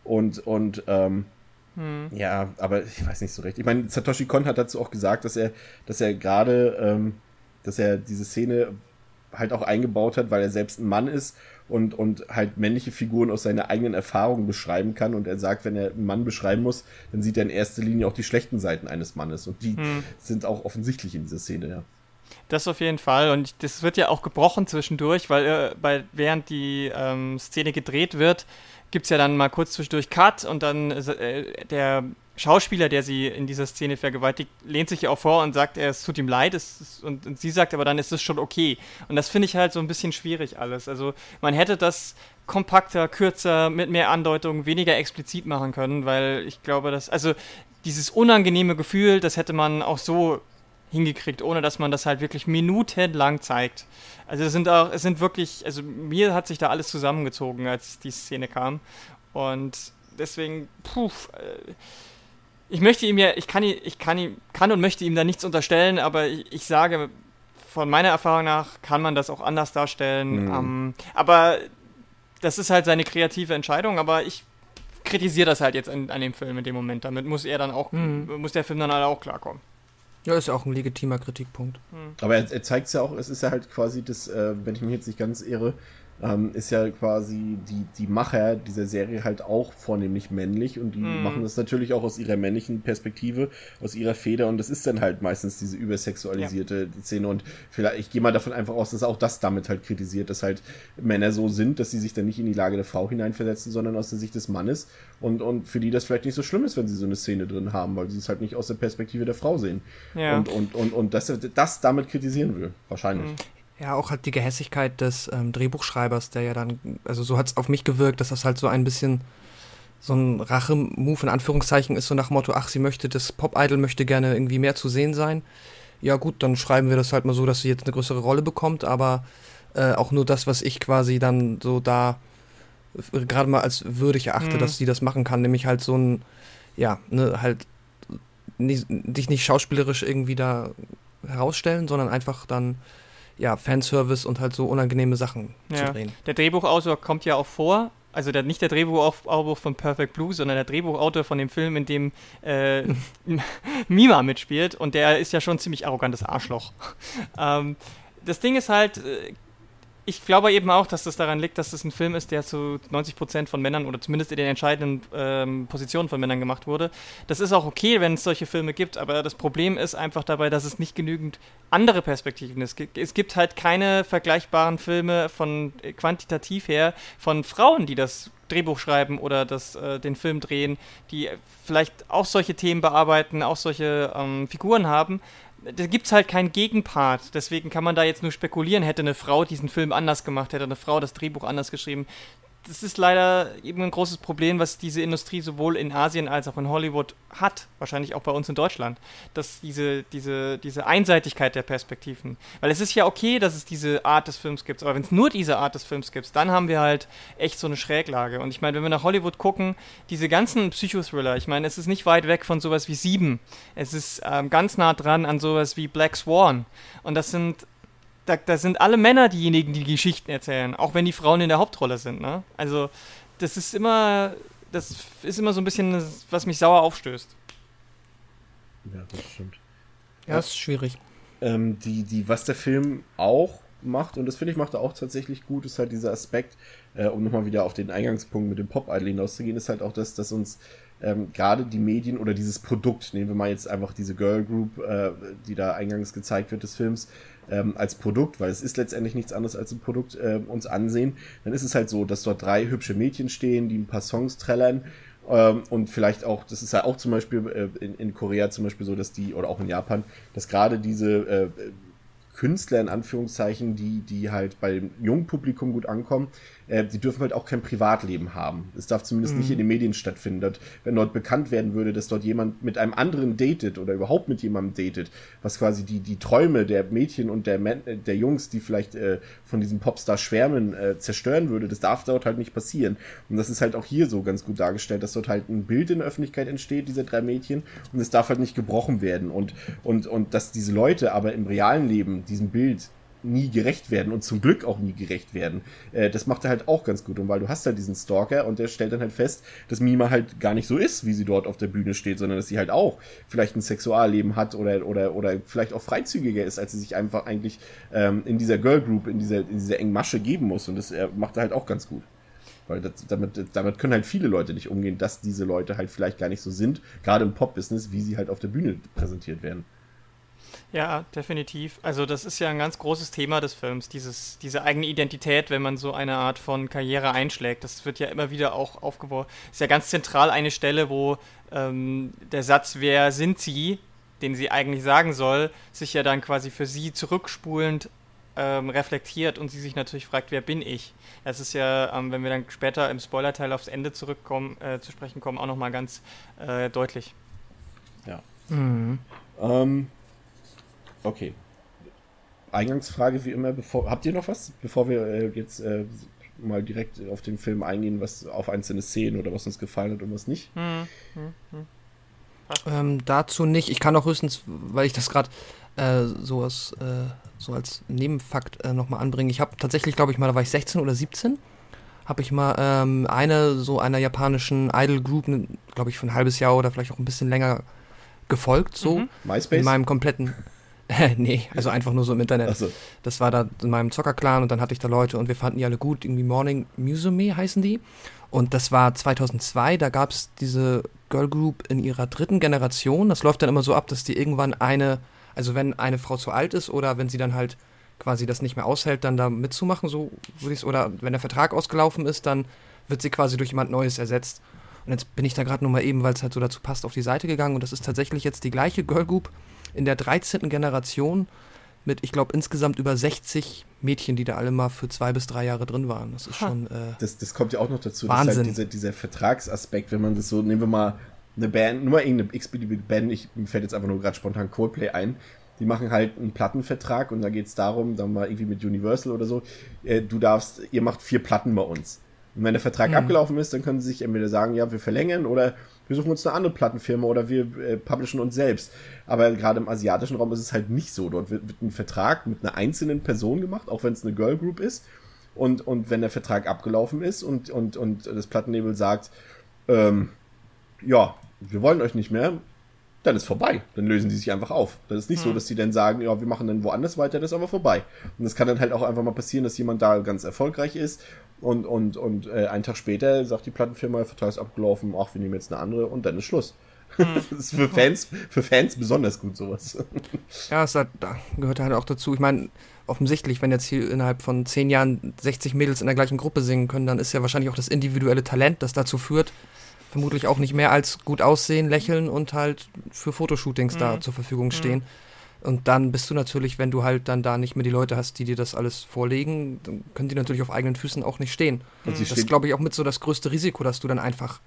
Ja, aber ich weiß nicht so recht. Ich meine, Satoshi Kon hat dazu auch gesagt, dass er gerade, dass er diese Szene halt auch eingebaut hat, weil er selbst ein Mann ist und halt männliche Figuren aus seiner eigenen Erfahrung beschreiben kann. Und er sagt, wenn er einen Mann beschreiben muss, dann sieht er in erster Linie auch die schlechten Seiten eines Mannes. Und die sind auch offensichtlich in dieser Szene, ja. Das auf jeden Fall. Und das wird ja auch gebrochen zwischendurch, weil während die Szene gedreht wird, gibt es ja dann mal kurz zwischendurch Cut, und dann der Schauspieler, der sie in dieser Szene vergewaltigt, lehnt sich ja auch vor und sagt, es tut ihm leid, und sie sagt aber dann, es ist schon okay. Und das finde ich halt so ein bisschen schwierig alles. Also man hätte das kompakter, kürzer, mit mehr Andeutung, weniger explizit machen können, weil ich glaube, also dieses unangenehme Gefühl, das hätte man auch so hingekriegt, ohne dass man das halt wirklich minutenlang zeigt. Also es sind wirklich, also mir hat sich da alles zusammengezogen, als die Szene kam. Und deswegen, ich möchte ihm ja, ich kann und möchte ihm da nichts unterstellen, aber ich sage, von meiner Erfahrung nach kann man das auch anders darstellen. Aber das ist halt seine kreative Entscheidung, aber ich kritisiere das halt jetzt an dem Film in dem Moment. Damit muss der Film dann halt auch klarkommen. Ja, ist ja auch ein legitimer Kritikpunkt. Aber er zeigt es ja auch, es ist ja halt quasi das, wenn ich mich jetzt nicht ganz irre, ist ja quasi die Macher dieser Serie halt auch vornehmlich männlich und die machen das natürlich auch aus ihrer männlichen Perspektive, aus ihrer Feder und das ist dann halt meistens diese übersexualisierte Szene und vielleicht, ich gehe mal davon einfach aus, dass auch das damit halt kritisiert, dass halt Männer so sind, dass sie sich dann nicht in die Lage der Frau hineinversetzen, sondern aus der Sicht des Mannes und für die das vielleicht nicht so schlimm ist, wenn sie so eine Szene drin haben, weil sie es halt nicht aus der Perspektive der Frau sehen und dass er das damit kritisieren will, wahrscheinlich. Ja, auch halt die Gehässigkeit des Drehbuchschreibers, der ja dann, also so hat es auf mich gewirkt, dass das halt so ein bisschen so ein Rache-Move in Anführungszeichen ist, so nach dem Motto, das Pop-Idol möchte gerne irgendwie mehr zu sehen sein. Ja gut, dann schreiben wir das halt mal so, dass sie jetzt eine größere Rolle bekommt, aber auch nur das, was ich quasi dann so da gerade mal als würdig erachte, dass sie das machen kann, nämlich halt so ein, halt dich nicht schauspielerisch irgendwie da herausstellen, sondern einfach dann Fanservice und halt so unangenehme Sachen zu drehen. Der Drehbuchautor kommt ja auch vor, also nicht der Drehbuchautor von Perfect Blue, sondern der Drehbuchautor von dem Film, in dem Mima mitspielt und der ist ja schon ein ziemlich arrogantes Arschloch. Das Ding ist halt, ich glaube eben auch, dass das daran liegt, dass es ein Film ist, der zu 90% von Männern oder zumindest in den entscheidenden Positionen von Männern gemacht wurde. Das ist auch okay, wenn es solche Filme gibt, aber das Problem ist einfach dabei, dass es nicht genügend andere Perspektiven ist. Es gibt halt keine vergleichbaren Filme von quantitativ her von Frauen, die das Drehbuch schreiben oder den Film drehen, die vielleicht auch solche Themen bearbeiten, auch solche Figuren haben. Da gibt es halt keinen Gegenpart, deswegen kann man da jetzt nur spekulieren, hätte eine Frau diesen Film anders gemacht, hätte eine Frau das Drehbuch anders geschrieben. Das ist leider eben ein großes Problem, was diese Industrie sowohl in Asien als auch in Hollywood hat, wahrscheinlich auch bei uns in Deutschland, dass diese Einseitigkeit der Perspektiven, weil es ist ja okay, dass es diese Art des Films gibt, aber wenn es nur diese Art des Films gibt, dann haben wir halt echt so eine Schräglage und ich meine, wenn wir nach Hollywood gucken, diese ganzen Psychothriller, ich meine, es ist nicht weit weg von sowas wie 7, es ist ganz nah dran an sowas wie Black Swan und das sind alle Männer diejenigen, die Geschichten erzählen, auch wenn die Frauen in der Hauptrolle sind, ne? Also, das ist immer so ein bisschen, was mich sauer aufstößt. Ja, das stimmt. Ja, das ist schwierig. Was der Film auch macht, und das finde ich macht er auch tatsächlich gut, ist halt dieser Aspekt, um nochmal wieder auf den Eingangspunkt mit dem Pop-Idol hinauszugehen, ist halt auch das, dass uns gerade die Medien oder dieses Produkt, nehmen wir mal jetzt einfach diese Girl Group, die da eingangs gezeigt wird des Films, als Produkt, weil es ist letztendlich nichts anderes als ein Produkt, uns ansehen, dann ist es halt so, dass dort 3 hübsche Mädchen stehen, die ein paar Songs trällern und vielleicht auch, das ist ja auch zum Beispiel in Korea zum Beispiel so, dass oder auch in Japan, dass gerade diese Künstler in Anführungszeichen, die halt bei dem jungen Publikum gut ankommen, die dürfen halt auch kein Privatleben haben. Es darf zumindest nicht in den Medien stattfinden. Wenn dort bekannt werden würde, dass dort jemand mit einem anderen datet oder überhaupt mit jemandem datet, was quasi die Träume der Mädchen und der Jungs, die vielleicht von diesem Popstar schwärmen, zerstören würde, das darf dort halt nicht passieren. Und das ist halt auch hier so ganz gut dargestellt, dass dort halt ein Bild in der Öffentlichkeit entsteht, dieser 3 Mädchen, und es darf halt nicht gebrochen werden. Und dass diese Leute aber im realen Leben diesem Bild nie gerecht werden und zum Glück auch nie gerecht werden. Das macht er halt auch ganz gut. Und weil du hast halt diesen Stalker und der stellt dann halt fest, dass Mima halt gar nicht so ist, wie sie dort auf der Bühne steht, sondern dass sie halt auch vielleicht ein Sexualleben hat oder vielleicht auch freizügiger ist, als sie sich einfach eigentlich in dieser Girl Group, in dieser engen Masche geben muss. Und das macht er halt auch ganz gut. Weil damit können halt viele Leute nicht umgehen, dass diese Leute halt vielleicht gar nicht so sind, gerade im Pop-Business, wie sie halt auf der Bühne präsentiert werden. Ja, definitiv. Also das ist ja ein ganz großes Thema des Films, diese eigene Identität, wenn man so eine Art von Karriere einschlägt. Das wird ja immer wieder auch aufgeworfen. Ist ja ganz zentral eine Stelle, wo der Satz, wer sind Sie, den sie eigentlich sagen soll, sich ja dann quasi für sie zurückspulend reflektiert und sie sich natürlich fragt, wer bin ich? Das ist ja, wenn wir dann später im Spoilerteil aufs Ende zu sprechen kommen, auch nochmal ganz deutlich. Ja. Okay. Eingangsfrage wie immer, habt ihr noch was, bevor wir jetzt mal direkt auf den Film eingehen, was auf einzelne Szenen oder was uns gefallen hat und was nicht? Dazu nicht. Ich kann auch höchstens, weil ich das gerade so als Nebenfakt nochmal anbringen. Ich habe tatsächlich, glaube ich mal, da war ich 16 oder 17, habe ich mal einer japanischen Idol-Group, glaube ich, für ein halbes Jahr oder vielleicht auch ein bisschen länger gefolgt, so. MySpace? In meinem kompletten... nee, also einfach nur so im Internet. Ach so. Das war da in meinem Zocker-Clan und dann hatte ich da Leute und wir fanden die alle gut. Irgendwie Morning Musume heißen die. Und das war 2002, da gab es diese Girlgroup in ihrer 3. Generation. Das läuft dann immer so ab, dass die irgendwann also wenn eine Frau zu alt ist oder wenn sie dann halt quasi das nicht mehr aushält, dann da mitzumachen, so würde ich es, oder wenn der Vertrag ausgelaufen ist, dann wird sie quasi durch jemand Neues ersetzt. Und jetzt bin ich da gerade nur mal eben, weil es halt so dazu passt, auf die Seite gegangen und das ist tatsächlich jetzt die gleiche Girlgroup in der 13. Generation mit, ich glaube, insgesamt über 60 Mädchen, die da alle mal für 2 bis 3 Jahre drin waren. Das ist schon Das kommt ja auch noch dazu. Wahnsinn. Das ist halt dieser Vertragsaspekt, wenn man das so, nehmen wir mal eine Band, nur irgendeine x-beliebige Band, mir fällt jetzt einfach nur gerade spontan Coldplay ein, die machen halt einen Plattenvertrag und da geht es darum, dann mal irgendwie mit Universal oder so, ihr macht 4 Platten bei uns. Und wenn der Vertrag abgelaufen ist, dann können sie sich entweder sagen, ja, wir verlängern oder wir suchen uns eine andere Plattenfirma oder wir publishen uns selbst. Aber gerade im asiatischen Raum ist es halt nicht so. Dort wird ein Vertrag mit einer einzelnen Person gemacht, auch wenn es eine Girlgroup ist. Und wenn der Vertrag abgelaufen ist und das Plattenlabel sagt, ja, wir wollen euch nicht mehr, dann ist vorbei. Dann lösen die sich einfach auf. Das ist nicht so, dass die dann sagen, ja, wir machen dann woanders weiter, das ist aber vorbei. Und das kann dann halt auch einfach mal passieren, dass jemand da ganz erfolgreich ist und einen Tag später sagt die Plattenfirma, der Vertrag ist abgelaufen, ach, wir nehmen jetzt eine andere und dann ist Schluss. Das ist für Fans besonders gut, sowas. Ja, da gehört halt auch dazu. Ich meine, offensichtlich, wenn jetzt hier innerhalb von 10 Jahren 60 Mädels in der gleichen Gruppe singen können, dann ist ja wahrscheinlich auch das individuelle Talent, das dazu führt, vermutlich auch nicht mehr als gut aussehen, lächeln und halt für Fotoshootings da zur Verfügung stehen. Und dann bist du natürlich, wenn du halt dann da nicht mehr die Leute hast, die dir das alles vorlegen, dann können die natürlich auf eigenen Füßen auch nicht stehen. Das ist, glaube ich, auch mit so das größte Risiko, dass du dann einfach,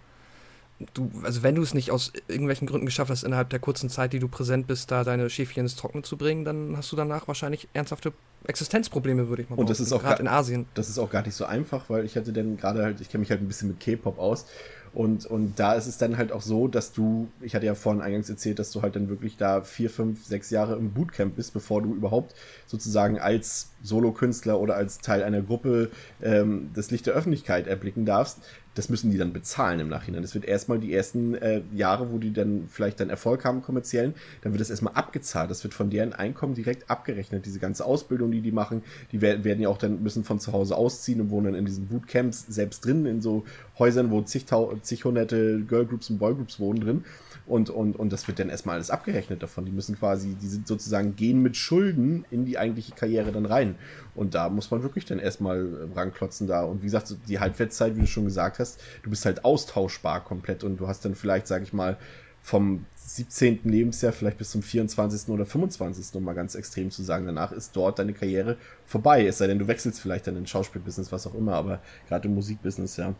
also wenn du es nicht aus irgendwelchen Gründen geschafft hast, innerhalb der kurzen Zeit, die du präsent bist, da deine Schäfchen ins Trockene zu bringen, dann hast du danach wahrscheinlich ernsthafte Existenzprobleme, würde ich mal behaupten. Und das ist auch gerade in Asien. Das ist auch gar nicht so einfach, weil ich hatte dann gerade halt, ich kenne mich halt ein bisschen mit K-Pop aus. Und da ist es dann halt auch so, dass ich hatte ja vorhin eingangs erzählt, dass du halt dann wirklich da 4, 5, 6 Jahre im Bootcamp bist, bevor du überhaupt sozusagen als Solokünstler oder als Teil einer Gruppe das Licht der Öffentlichkeit erblicken darfst. Das müssen die dann bezahlen im Nachhinein. Das wird erstmal die ersten Jahre, wo die dann vielleicht dann Erfolg haben, kommerziellen, dann wird das erstmal abgezahlt. Das wird von deren Einkommen direkt abgerechnet. Diese ganze Ausbildung, die machen, die werden ja auch dann, müssen von zu Hause ausziehen und wohnen dann in diesen Bootcamps selbst drin, in so Häusern, wo zig hunderte Girlgroups und Boygroups wohnen drin. Und das wird dann erstmal alles abgerechnet davon. Die müssen quasi, die sind sozusagen, gehen mit Schulden in die eigentliche Karriere dann rein. Und da muss man wirklich dann erstmal ranklotzen da. Und wie gesagt, die Halbwertszeit, wie du schon gesagt hast, du bist halt austauschbar komplett. Und du hast dann vielleicht, sag ich mal, vom 17. Lebensjahr vielleicht bis zum 24. oder 25. um mal ganz extrem zu sagen, danach ist dort deine Karriere vorbei. Es sei denn, du wechselst vielleicht dann in Schauspielbusiness, was auch immer, aber gerade im Musikbusiness, ja.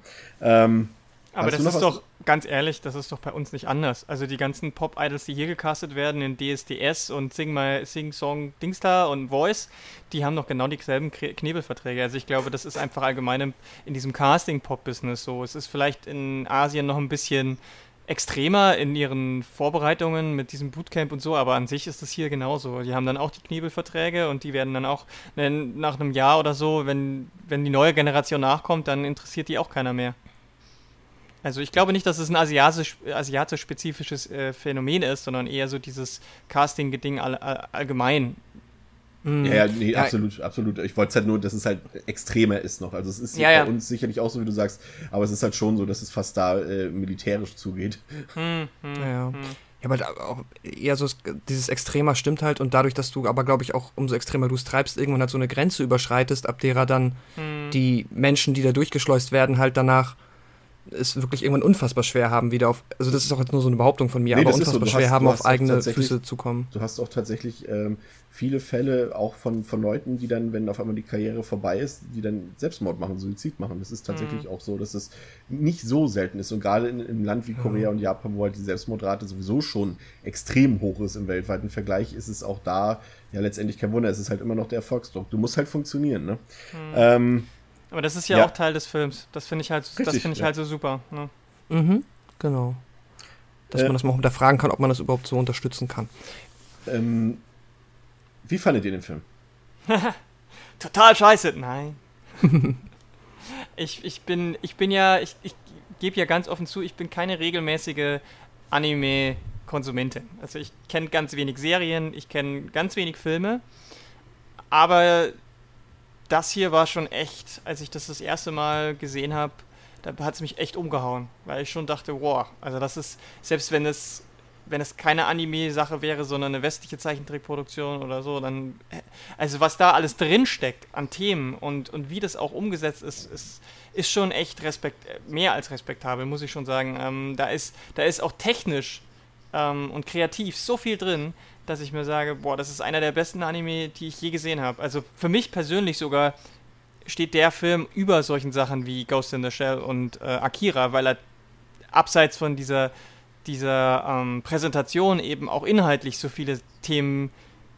Aber das ist doch, ganz ehrlich, das ist doch bei uns nicht anders. Also die ganzen Pop-Idols, die hier gecastet werden in DSDS und Sing Dingstar und Voice, die haben doch genau dieselben Knebelverträge. Also ich glaube, das ist einfach allgemein in diesem Casting-Pop-Business so. Es ist vielleicht in Asien noch ein bisschen extremer in ihren Vorbereitungen mit diesem Bootcamp und so, aber an sich ist das hier genauso. Die haben dann auch die Knebelverträge und die werden dann auch nach einem Jahr oder so, wenn die neue Generation nachkommt, dann interessiert die auch keiner mehr. Also ich glaube nicht, dass es ein asiatisch-spezifisches Phänomen ist, sondern eher so dieses Casting-Ding allgemein. Ja, nee, absolut. Ich wollte es halt nur, dass es halt extremer ist noch. Also es ist bei uns sicherlich auch so, wie du sagst, aber es ist halt schon so, dass es fast da militärisch zugeht. Ja, aber auch eher so, dieses Extremer stimmt halt und dadurch, dass du aber, glaube ich, auch umso extremer du es treibst, irgendwann halt so eine Grenze überschreitest, ab derer dann die Menschen, die da durchgeschleust werden, halt danach es wirklich irgendwann unfassbar schwer haben, wieder auf, also das ist auch jetzt nur so eine Behauptung von mir, aber unfassbar schwer haben, auf eigene Füße zu kommen. Du hast auch tatsächlich viele Fälle auch von Leuten, die dann, wenn auf einmal die Karriere vorbei ist, die dann Selbstmord machen, Suizid machen. Das ist tatsächlich auch so, dass es nicht so selten ist und gerade in einem Land wie Korea und Japan, wo halt die Selbstmordrate sowieso schon extrem hoch ist im weltweiten Vergleich, ist es auch da ja letztendlich kein Wunder, es ist halt immer noch der Erfolgsdruck. Du musst halt funktionieren, ne? Aber das ist ja auch Teil des Films. Das finde ich halt, halt so super. Ne? Genau. Dass man das mal hinterfragen kann, ob man das überhaupt so unterstützen kann. Wie fandet ihr den Film? Total scheiße. Nein. Ich gebe ja ganz offen zu, ich bin keine regelmäßige Anime-Konsumentin. Also ich kenne ganz wenig Serien, ich kenne ganz wenig Filme, aber das hier war schon echt, als ich das erste Mal gesehen habe, da hat es mich echt umgehauen, weil ich schon dachte, wow, also das ist, selbst wenn es keine Anime-Sache wäre, sondern eine westliche Zeichentrickproduktion oder so, dann, also was da alles drinsteckt an Themen und wie das auch umgesetzt ist schon echt mehr als respektabel, muss ich schon sagen. Da ist auch technisch und kreativ so viel drin, dass ich mir sage, boah, das ist einer der besten Anime, die ich je gesehen habe. Also für mich persönlich sogar steht der Film über solchen Sachen wie Ghost in the Shell und Akira, weil er abseits von dieser Präsentation eben auch inhaltlich so viele Themen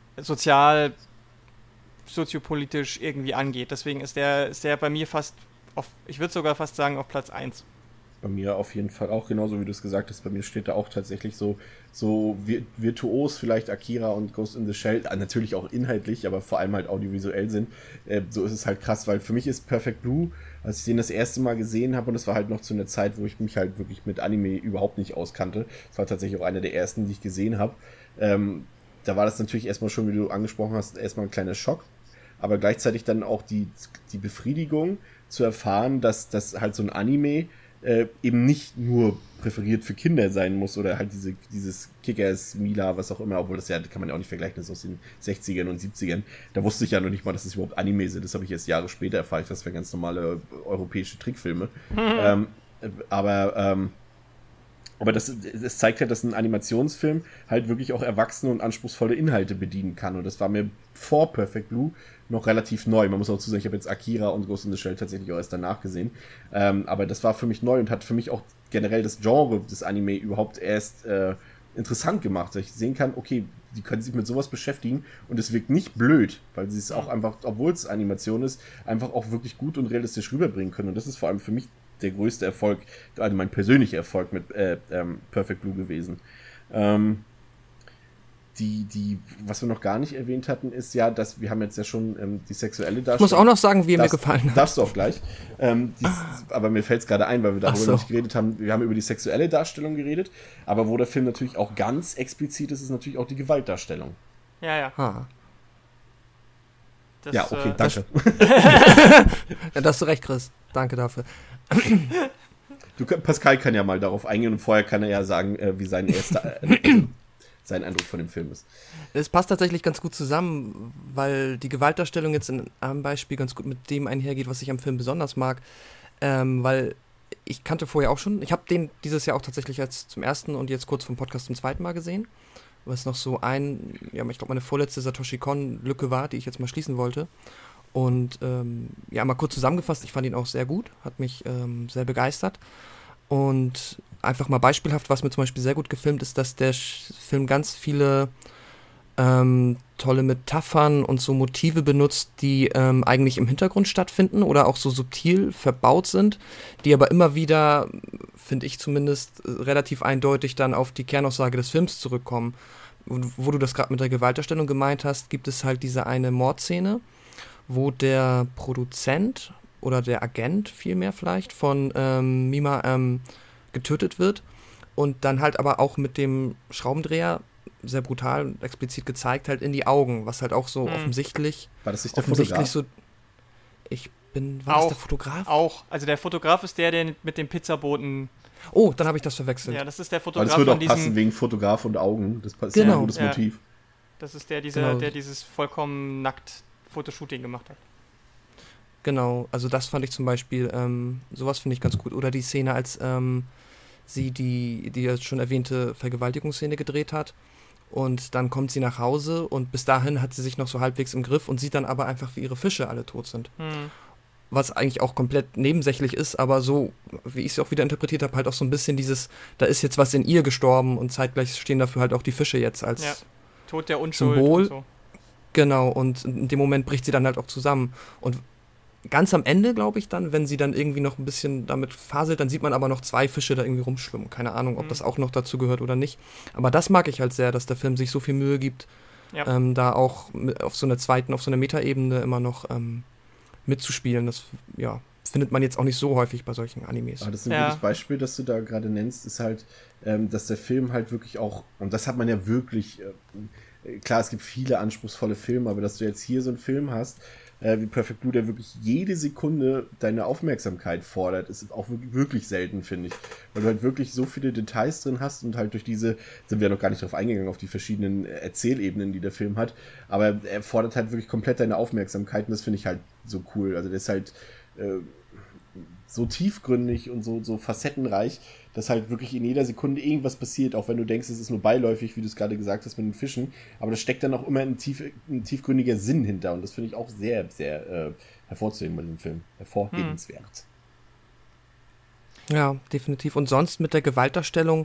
soziopolitisch irgendwie angeht. Deswegen ist der bei mir ich würde sogar fast sagen, auf Platz 1. Bei mir auf jeden Fall auch, genauso wie du es gesagt hast. Bei mir steht da auch tatsächlich so virtuos vielleicht Akira und Ghost in the Shell, natürlich auch inhaltlich, aber vor allem halt audiovisuell sind. So ist es halt krass, weil für mich ist Perfect Blue, als ich den das erste Mal gesehen habe, und das war halt noch zu einer Zeit, wo ich mich halt wirklich mit Anime überhaupt nicht auskannte. Das war tatsächlich auch einer der ersten, die ich gesehen habe. Da war das natürlich erstmal schon, wie du angesprochen hast, erstmal ein kleiner Schock, aber gleichzeitig dann auch die Befriedigung zu erfahren, dass das halt so ein Anime eben nicht nur präferiert für Kinder sein muss oder halt dieses Kickers, Mila, was auch immer, obwohl das kann man ja auch nicht vergleichen, das ist aus den 60ern und 70ern. Da wusste ich ja noch nicht mal, dass es überhaupt Anime sind. Das habe ich erst Jahre später erfahren. Das wären ganz normale europäische Trickfilme. Aber das zeigt halt, dass ein Animationsfilm halt wirklich auch erwachsene und anspruchsvolle Inhalte bedienen kann. Und das war mir vor Perfect Blue noch relativ neu. Man muss auch dazu sagen, ich habe jetzt Akira und Ghost in the Shell tatsächlich auch erst danach gesehen. Aber das war für mich neu und hat für mich auch generell das Genre des Anime überhaupt erst interessant gemacht. Dass ich sehen kann, okay, die können sich mit sowas beschäftigen und es wirkt nicht blöd, weil sie es auch einfach, obwohl es Animation ist, einfach auch wirklich gut und realistisch rüberbringen können. Und das ist vor allem für mich der größte Erfolg, also mein persönlicher Erfolg mit Perfect Blue gewesen. Was wir noch gar nicht erwähnt hatten, ist ja, dass wir haben jetzt ja schon die sexuelle Darstellung. Ich muss auch noch sagen, wie er mir gefallen hat. Darfst du auch gleich. Aber mir fällt es gerade ein, weil wir darüber nicht geredet haben. Wir haben über die sexuelle Darstellung geredet, aber wo der Film natürlich auch ganz explizit ist, ist natürlich auch die Gewaltdarstellung. Ja. Ja, okay, danke. Ja, da hast du recht, Chris. Danke dafür. Pascal kann ja mal darauf eingehen und vorher kann er ja sagen, wie sein Eindruck von dem Film ist. Es passt tatsächlich ganz gut zusammen, weil die Gewaltdarstellung jetzt in einem Beispiel ganz gut mit dem einhergeht, was ich am Film besonders mag, weil ich kannte vorher auch schon, ich habe den dieses Jahr auch tatsächlich als zum ersten und jetzt kurz vom Podcast zum zweiten Mal gesehen, was noch so ich glaube meine vorletzte Satoshi Kon-Lücke war, die ich jetzt mal schließen wollte. Und mal kurz zusammengefasst, ich fand ihn auch sehr gut, hat mich sehr begeistert. Und einfach mal beispielhaft, was mir zum Beispiel sehr gut gefilmt ist, dass der Film ganz viele tolle Metaphern und so Motive benutzt, die eigentlich im Hintergrund stattfinden oder auch so subtil verbaut sind, die aber immer wieder, finde ich zumindest, relativ eindeutig dann auf die Kernaussage des Films zurückkommen. Und wo du das gerade mit der Gewaltdarstellung gemeint hast, gibt es halt diese eine Mordszene, wo der Produzent oder der Agent vielmehr vielleicht von Mima getötet wird und dann halt aber auch mit dem Schraubendreher sehr brutal und explizit gezeigt halt in die Augen, was halt auch so offensichtlich... War das nicht der Fotograf? So, war das der Fotograf? Auch, also der Fotograf ist der mit dem Pizzaboten... Oh, dann habe ich das verwechselt. Ja, das ist der Fotograf. Aber das würde auch passen wegen Fotograf und Augen, das passt genau. Ja das Motiv. Das ist der dieses vollkommen nackt Fotoshooting gemacht hat. Genau, also das fand ich zum Beispiel, sowas finde ich ganz gut. Oder die Szene, als sie die jetzt schon erwähnte Vergewaltigungsszene gedreht hat und dann kommt sie nach Hause und bis dahin hat sie sich noch so halbwegs im Griff und sieht dann aber einfach, wie ihre Fische alle tot sind. Was eigentlich auch komplett nebensächlich ist, aber so, wie ich es auch wieder interpretiert habe, halt auch so ein bisschen da ist jetzt was in ihr gestorben und zeitgleich stehen dafür halt auch die Fische jetzt als Tod der Unschuld Symbol. Und so. Genau, und in dem Moment bricht sie dann halt auch zusammen. Und ganz am Ende, glaube ich dann, wenn sie dann irgendwie noch ein bisschen damit faselt, dann sieht man aber noch 2 Fische da irgendwie rumschwimmen. Keine Ahnung, ob das auch noch dazu gehört oder nicht. Aber das mag ich halt sehr, dass der Film sich so viel Mühe gibt, da auch auf so einer Metaebene immer noch mitzuspielen. Das, findet man jetzt auch nicht so häufig bei solchen Animes. Aber das ist ein gutes Beispiel, das du da gerade nennst, ist halt, dass der Film halt wirklich auch, und das hat man ja wirklich, klar, es gibt viele anspruchsvolle Filme, aber dass du jetzt hier so einen Film hast, wie Perfect Blue, der wirklich jede Sekunde deine Aufmerksamkeit fordert, ist auch wirklich selten, finde ich. Weil du halt wirklich so viele Details drin hast und halt durch diese, sind wir ja noch gar nicht drauf eingegangen, auf die verschiedenen Erzählebenen, die der Film hat, aber er fordert halt wirklich komplett deine Aufmerksamkeit und das finde ich halt so cool. Also der ist halt so tiefgründig und so facettenreich, dass halt wirklich in jeder Sekunde irgendwas passiert, auch wenn du denkst, es ist nur beiläufig, wie du es gerade gesagt hast mit den Fischen, aber da steckt dann auch immer ein tiefgründiger Sinn hinter und das finde ich auch sehr, sehr hervorzuheben bei dem Film. Hervorhebenswert. Ja, definitiv. Und sonst mit der Gewaltdarstellung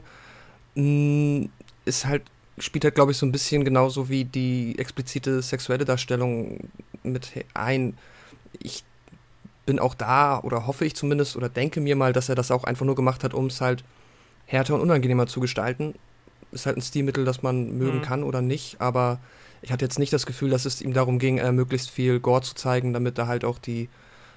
spielt halt, glaube ich, so ein bisschen genauso wie die explizite sexuelle Darstellung mit ein. Ich bin auch da, oder hoffe ich zumindest, oder denke mir mal, dass er das auch einfach nur gemacht hat, um es halt härter und unangenehmer zu gestalten. Ist halt ein Stilmittel, das man mögen kann oder nicht, aber ich hatte jetzt nicht das Gefühl, dass es ihm darum ging, möglichst viel Gore zu zeigen, damit da halt auch die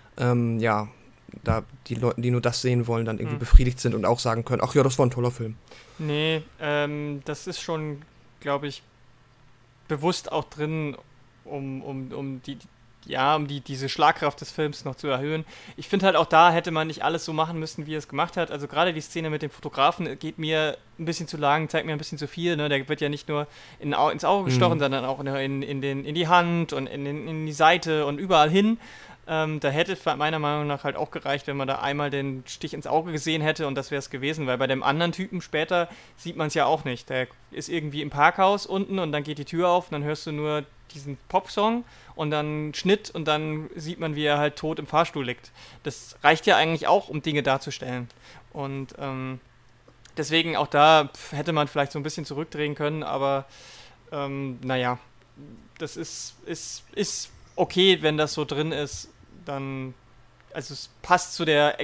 Leute, die nur das sehen wollen, dann irgendwie befriedigt sind und auch sagen können, ach ja, das war ein toller Film. Nee, das ist schon, glaube ich, bewusst auch drin, um diese Schlagkraft des Films noch zu erhöhen. Ich finde halt auch da hätte man nicht alles so machen müssen, wie er es gemacht hat. Also gerade die Szene mit dem Fotografen geht mir ein bisschen zu lang, zeigt mir ein bisschen zu viel. Ne? Der wird ja nicht nur ins Auge gestochen, sondern auch in die Hand und in die Seite und überall hin. Da hätte meiner Meinung nach halt auch gereicht, wenn man da einmal den Stich ins Auge gesehen hätte und das wäre es gewesen, weil bei dem anderen Typen später sieht man es ja auch nicht. Der ist irgendwie im Parkhaus unten und dann geht die Tür auf und dann hörst du nur diesen Popsong und dann Schnitt und dann sieht man, wie er halt tot im Fahrstuhl liegt. Das reicht ja eigentlich auch, um Dinge darzustellen. Und deswegen auch da hätte man vielleicht so ein bisschen zurückdrehen können, aber naja, das ist okay, wenn das so drin ist, dann, also es passt zu der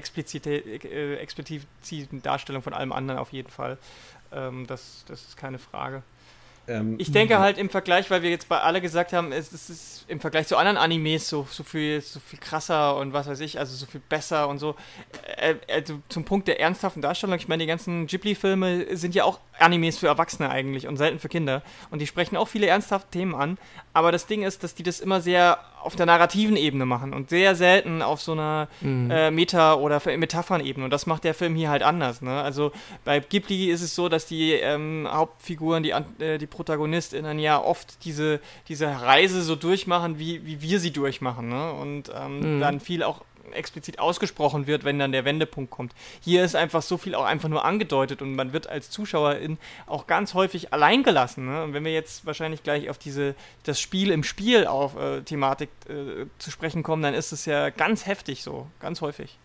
expliziten Darstellung von allem anderen auf jeden Fall. Das ist keine Frage. Ich denke halt im Vergleich, weil wir jetzt bei alle gesagt haben, es ist im Vergleich zu anderen Animes so viel krasser und was weiß ich, also so viel besser und so. Also zum Punkt der ernsthaften Darstellung, ich meine, die ganzen Ghibli-Filme sind ja auch Animes für Erwachsene eigentlich und selten für Kinder. Und die sprechen auch viele ernsthafte Themen an. Aber das Ding ist, dass die das immer sehr auf der narrativen Ebene machen und sehr selten auf so einer Meta- oder Metaphern-Ebene. Und das macht der Film hier halt anders. Ne? Also bei Ghibli ist es so, dass die Hauptfiguren, die ProtagonistInnen ja oft diese Reise so durchmachen, wie wir sie durchmachen. Ne? Und dann viel auch explizit ausgesprochen wird, wenn dann der Wendepunkt kommt. Hier ist einfach so viel auch einfach nur angedeutet und man wird als Zuschauerin auch ganz häufig allein gelassen. Ne? Und wenn wir jetzt wahrscheinlich gleich auf das Spiel im Spiel auf Thematik zu sprechen kommen, dann ist es ja ganz heftig so, ganz häufig.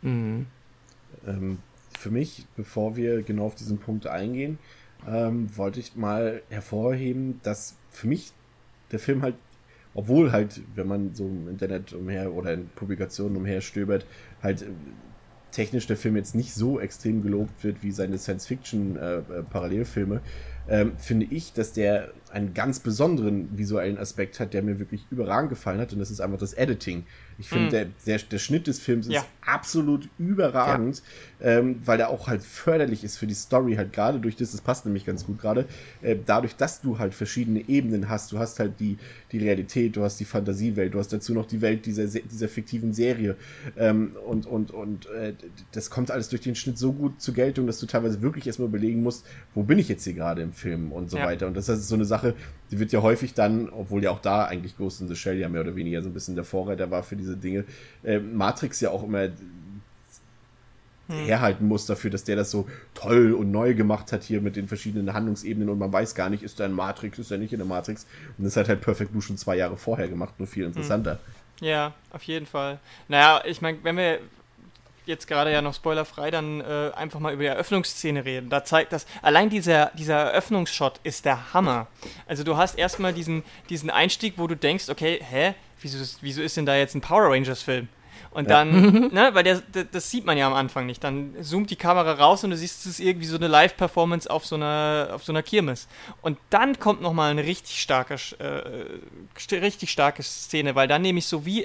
Für mich, bevor wir genau auf diesen Punkt eingehen, wollte ich mal hervorheben, dass für mich der Film halt, obwohl halt, wenn man so im Internet umher oder in Publikationen umher stöbert, halt technisch der Film jetzt nicht so extrem gelobt wird wie seine Science-Fiction-Parallelfilme, finde ich, dass der einen ganz besonderen visuellen Aspekt hat, der mir wirklich überragend gefallen hat, und das ist einfach das Editing. Ich finde, der Schnitt des Films ist absolut überragend, weil der auch halt förderlich ist für die Story, halt gerade durch das passt nämlich ganz gut gerade, dadurch, dass du halt verschiedene Ebenen hast. Du hast halt die Realität, du hast die Fantasiewelt, du hast dazu noch die Welt dieser fiktiven Serie, und das kommt alles durch den Schnitt so gut zur Geltung, dass du teilweise wirklich erstmal überlegen musst, wo bin ich jetzt hier gerade im Film und so weiter. Und das ist so eine Sache, die wird ja häufig dann, obwohl ja auch da eigentlich Ghost in the Shell ja mehr oder weniger so ein bisschen der Vorreiter war für diese Dinge, Matrix ja auch immer herhalten muss dafür, dass der das so toll und neu gemacht hat hier mit den verschiedenen Handlungsebenen und man weiß gar nicht, ist er in Matrix, ist er nicht in der Matrix, und das hat halt Perfect Blue schon 2 Jahre vorher gemacht, nur viel interessanter. Ja, auf jeden Fall. Naja, ich meine, wenn wir jetzt gerade ja noch spoilerfrei dann einfach mal über die Eröffnungsszene reden. Da zeigt das, allein dieser Eröffnungsshot ist der Hammer. Also du hast erstmal diesen Einstieg, wo du denkst, okay, wieso ist denn da jetzt ein Power Rangers Film? Und dann, ne, weil das sieht man ja am Anfang nicht. Dann zoomt die Kamera raus und du siehst, es ist irgendwie so eine Live-Performance auf so einer Kirmes. Und dann kommt nochmal eine richtig starke Szene, weil dann nämlich so wie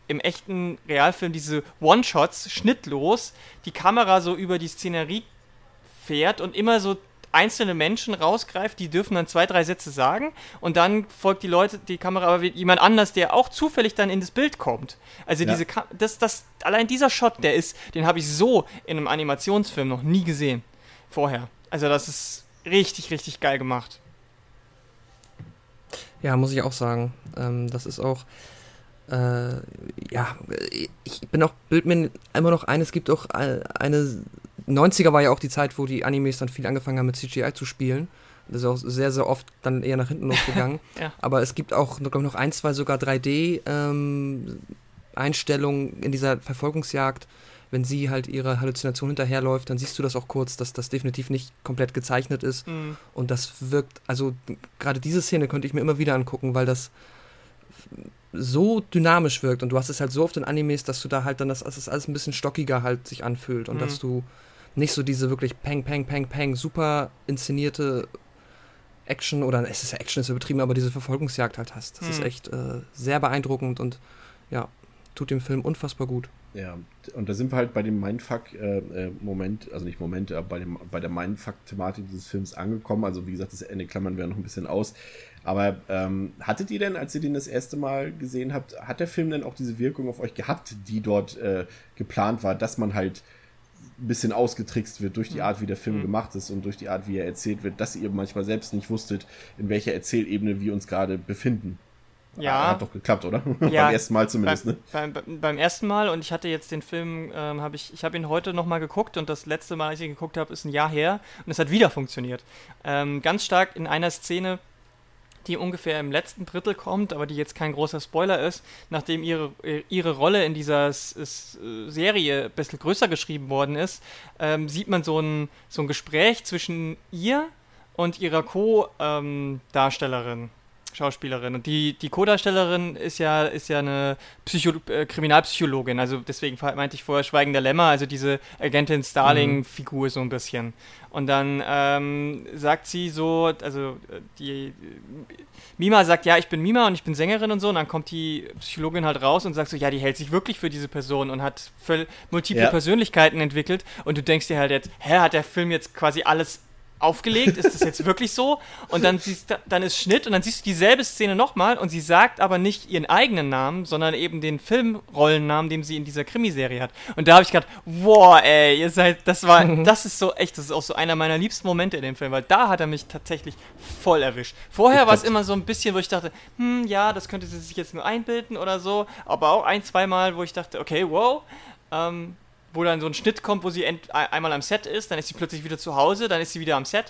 im echten Realfilm diese One-Shots, schnittlos, die Kamera so über die Szenerie fährt und immer so einzelne Menschen rausgreift, die dürfen dann 2, 3 Sätze sagen und dann folgt die Kamera aber jemand anders, der auch zufällig dann in das Bild kommt. Also allein dieser Shot, den habe ich so in einem Animationsfilm noch nie gesehen vorher. Also das ist richtig, richtig geil gemacht. Ja, muss ich auch sagen. Das ist auch ich bin auch, bild mir immer noch ein, es gibt auch eine 90er war ja auch die Zeit, wo die Animes dann viel angefangen haben mit CGI zu spielen. Das ist auch sehr, sehr oft dann eher nach hinten losgegangen. Ja. Aber es gibt auch, glaube ich, noch 1, 2 sogar 3D-Einstellungen in dieser Verfolgungsjagd. Wenn sie halt ihre Halluzination hinterherläuft, dann siehst du das auch kurz, dass das definitiv nicht komplett gezeichnet ist. Mhm. Und das wirkt, also gerade diese Szene könnte ich mir immer wieder angucken, weil das so dynamisch wirkt. Und du hast es halt so oft in Animes, dass du da halt dann, dass es alles ein bisschen stockiger halt sich anfühlt. Und dass du nicht so diese wirklich Peng, Peng, Peng, Peng, super inszenierte Action, oder es ist ja Action, ist übertrieben, aber diese Verfolgungsjagd halt hast. Das ist echt sehr beeindruckend und ja, tut dem Film unfassbar gut. Ja, und da sind wir halt bei dem Mindfuck-Moment, also nicht Moment, aber bei der Mindfuck-Thematik dieses Films angekommen. Also wie gesagt, das Ende klammern wir noch ein bisschen aus. Aber hattet ihr denn, als ihr den das erste Mal gesehen habt, hat der Film denn auch diese Wirkung auf euch gehabt, die dort geplant war, dass man halt ein bisschen ausgetrickst wird durch die Art, wie der Film gemacht ist und durch die Art, wie er erzählt wird, dass ihr manchmal selbst nicht wusstet, in welcher Erzählebene wir uns gerade befinden? Ja. Hat doch geklappt, oder? Ja. Beim ersten Mal zumindest, ne? Beim ersten Mal, und ich hatte jetzt den Film, ich habe ihn heute nochmal geguckt und das letzte Mal, als ich ihn geguckt habe, ist ein Jahr her und es hat wieder funktioniert. Ganz stark in einer Szene, die ungefähr im letzten Drittel kommt, aber die jetzt kein großer Spoiler ist, nachdem ihre Rolle in dieser Serie ein bisschen größer geschrieben worden ist, sieht man so ein Gespräch zwischen ihr und ihrer Schauspielerin. Und die Co-Darstellerin ist ja eine Kriminalpsychologin, also deswegen meinte ich vorher Schweigender Lämmer, also diese Agentin Starling-Figur so ein bisschen. Und dann sagt sie so, also die Mima sagt, ja, ich bin Mima und ich bin Sängerin und so, und dann kommt die Psychologin halt raus und sagt so, ja, die hält sich wirklich für diese Person und hat multiple Persönlichkeiten entwickelt, und du denkst dir halt jetzt, hat der Film jetzt quasi alles aufgelegt, ist das jetzt wirklich so? Und dann ist Schnitt und dann siehst du dieselbe Szene nochmal und sie sagt aber nicht ihren eigenen Namen, sondern eben den Filmrollennamen, den sie in dieser Krimiserie hat. Und da habe ich gedacht, wow, ey, das ist so echt, das ist auch so einer meiner liebsten Momente in dem Film, weil da hat er mich tatsächlich voll erwischt. Vorher war es immer so ein bisschen, wo ich dachte, ja, das könnte sie sich jetzt nur einbilden oder so, aber auch 1, 2 Mal, wo ich dachte, okay, wow, wo dann so ein Schnitt kommt, wo sie einmal am Set ist, dann ist sie plötzlich wieder zu Hause, dann ist sie wieder am Set.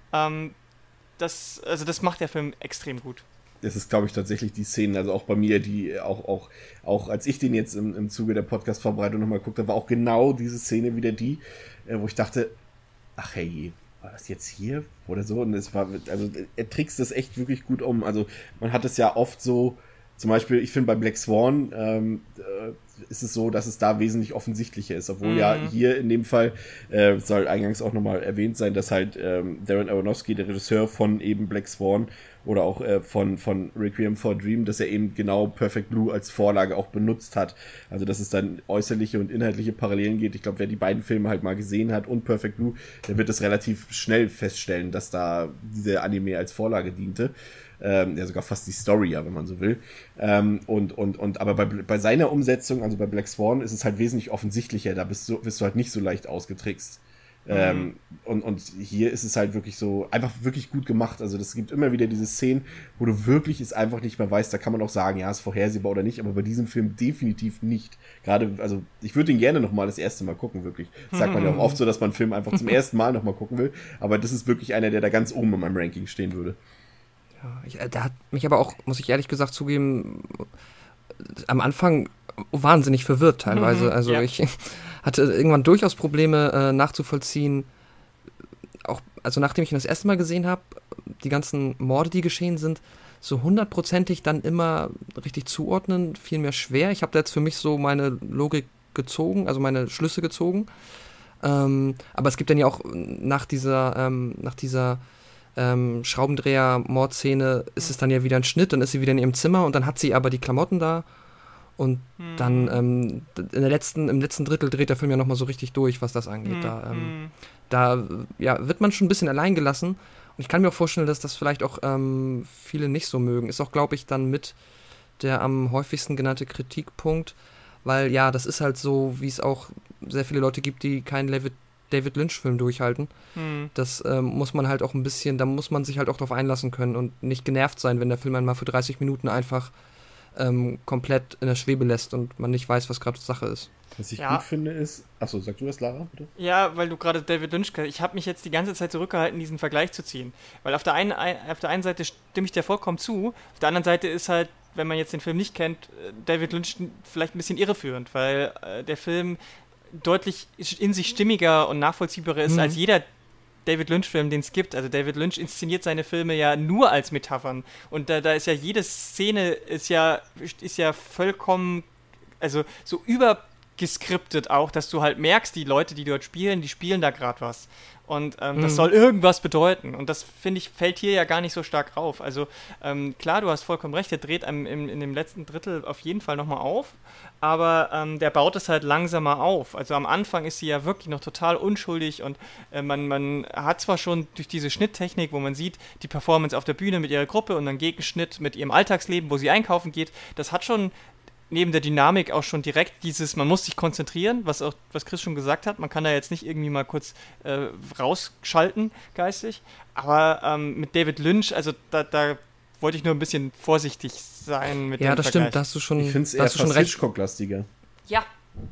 Das macht der Film extrem gut. Das ist, glaube ich, tatsächlich die Szene, also auch bei mir, die auch als ich den jetzt im Zuge der Podcast-Vorbereitung nochmal geguckt habe, war auch genau diese Szene wieder die, wo ich dachte, ach hey, war das jetzt hier oder so? Und es war, also er trickst das echt wirklich gut um. Also man hat es ja oft so, zum Beispiel, ich finde bei Black Swan ist es so, dass es da wesentlich offensichtlicher ist, obwohl ja hier in dem Fall soll eingangs auch nochmal erwähnt sein, dass halt Darren Aronofsky, der Regisseur von eben Black Swan oder auch von Requiem for a Dream, dass er eben genau Perfect Blue als Vorlage auch benutzt hat. Also dass es dann äußerliche und inhaltliche Parallelen geht. Ich glaube, wer die beiden Filme halt mal gesehen hat und Perfect Blue, der wird es relativ schnell feststellen, dass da dieser Anime als Vorlage diente. Ja, sogar fast die Story, ja, wenn man so will. Aber bei seiner Umsetzung, also bei Black Swan, ist es halt wesentlich offensichtlicher, da wirst du halt nicht so leicht ausgetrickst. Und hier ist es halt wirklich so, einfach wirklich gut gemacht. Also es gibt immer wieder diese Szenen, wo du wirklich es einfach nicht mehr weißt. Da kann man auch sagen, ja, ist vorhersehbar oder nicht, aber bei diesem Film definitiv nicht. Gerade, also ich würde ihn gerne nochmal das erste Mal gucken, wirklich. Das sagt man ja auch oft so, dass man einen Film einfach zum ersten Mal nochmal gucken will. Aber das ist wirklich einer, der da ganz oben in meinem Ranking stehen würde. Ja, der hat mich aber auch, muss ich ehrlich gesagt zugeben, am Anfang wahnsinnig verwirrt teilweise. Also ich hatte irgendwann durchaus Probleme nachzuvollziehen, auch, also nachdem ich ihn das erste Mal gesehen habe, die ganzen Morde, die geschehen sind, so 100%ig dann immer richtig zuordnen, fiel mir schwer. Ich habe da jetzt für mich so meine Logik gezogen, also meine Schlüsse gezogen. Aber es gibt dann ja auch nach dieser Schraubendreher-Mordszene ist es dann ja wieder ein Schnitt, dann ist sie wieder in ihrem Zimmer und dann hat sie aber die Klamotten da Und dann im letzten Drittel dreht der Film ja nochmal so richtig durch, was das angeht. Da wird man schon ein bisschen allein gelassen. Und ich kann mir auch vorstellen, dass das vielleicht auch viele nicht so mögen. Ist auch, glaube ich, dann mit der am häufigsten genannte Kritikpunkt, weil ja, das ist halt so, wie es auch sehr viele Leute gibt, die keinen David Lynch-Film durchhalten. Das muss man halt auch ein bisschen, da muss man sich halt auch drauf einlassen können und nicht genervt sein, wenn der Film einmal für 30 Minuten einfach komplett in der Schwebe lässt und man nicht weiß, was gerade Sache ist. Was ich gut finde ist... Achso, sag du das, Lara, bitte? Ja, weil du gerade David Lynch... Ich habe mich jetzt die ganze Zeit zurückgehalten, diesen Vergleich zu ziehen. Weil auf der einen Seite stimme ich dir vollkommen zu, auf der anderen Seite ist halt, wenn man jetzt den Film nicht kennt, David Lynch vielleicht ein bisschen irreführend, weil der Film deutlich in sich stimmiger und nachvollziehbarer ist als jeder David Lynch-Film, den es gibt. Also David Lynch inszeniert seine Filme ja nur als Metaphern. Und da ist ja jede Szene ist ja vollkommen, also so übergeskriptet auch, dass du halt merkst, die Leute, die dort spielen, die spielen da gerade was. Und das soll irgendwas bedeuten. Und das, finde ich, fällt hier ja gar nicht so stark auf. Also klar, du hast vollkommen recht, der dreht einem in dem letzten Drittel auf jeden Fall nochmal auf. Aber der baut es halt langsamer auf. Also am Anfang ist sie ja wirklich noch total unschuldig und man hat zwar schon durch diese Schnitttechnik, wo man sieht, die Performance auf der Bühne mit ihrer Gruppe und dann Gegenschnitt mit ihrem Alltagsleben, wo sie einkaufen geht, das hat schon neben der Dynamik auch schon direkt dieses, man muss sich konzentrieren, was Chris schon gesagt hat, man kann da jetzt nicht irgendwie mal kurz rausschalten geistig, aber mit David Lynch, also da wollte ich nur ein bisschen vorsichtig sein mit dem Vergleich. Ja, das stimmt, da hast du schon, ich finde es eher fast Hitchcock-lastiger. Ja.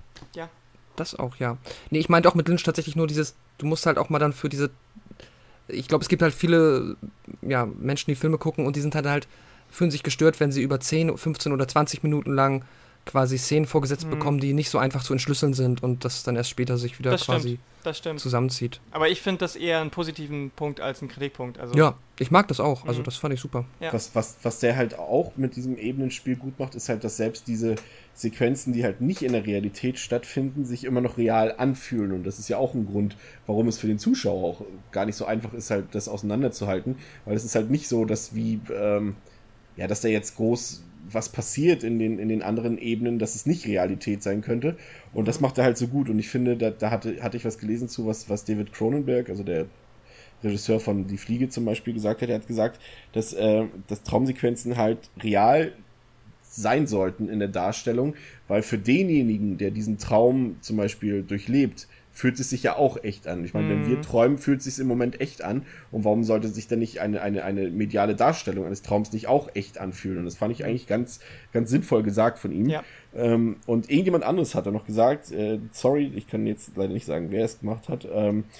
Das auch, ja. Nee, ich meinte auch mit Lynch tatsächlich nur dieses, du musst halt auch mal dann für diese, ich glaube, es gibt halt viele Menschen, die Filme gucken und die sind halt fühlen sich gestört, wenn sie über 10, 15 oder 20 Minuten lang quasi Szenen vorgesetzt bekommen, die nicht so einfach zu entschlüsseln sind und das dann erst später sich wieder zusammenzieht. Aber ich finde das eher einen positiven Punkt als einen Kritikpunkt. Also ja, ich mag das auch. Also das fand ich super. Ja. Was der halt auch mit diesem Ebenenspiel gut macht, ist halt, dass selbst diese Sequenzen, die halt nicht in der Realität stattfinden, sich immer noch real anfühlen. Und das ist ja auch ein Grund, warum es für den Zuschauer auch gar nicht so einfach ist, halt das auseinanderzuhalten. Weil es ist halt nicht so, dass dass da jetzt groß was passiert in den anderen Ebenen, dass es nicht Realität sein könnte. Und das macht er halt so gut. Und ich finde, da hatte ich was gelesen zu, was David Cronenberg, also der Regisseur von Die Fliege zum Beispiel, gesagt hat. Er hat gesagt, dass Traumsequenzen halt real sein sollten in der Darstellung, weil für denjenigen, der diesen Traum zum Beispiel durchlebt, fühlt es sich ja auch echt an. Ich meine, wenn wir träumen, fühlt es sich im Moment echt an. Und warum sollte sich denn nicht eine mediale Darstellung eines Traums nicht auch echt anfühlen? Und das fand ich eigentlich ganz, ganz sinnvoll gesagt von ihm. Ja. Und irgendjemand anderes hat er noch gesagt, sorry, ich kann jetzt leider nicht sagen, wer es gemacht hat,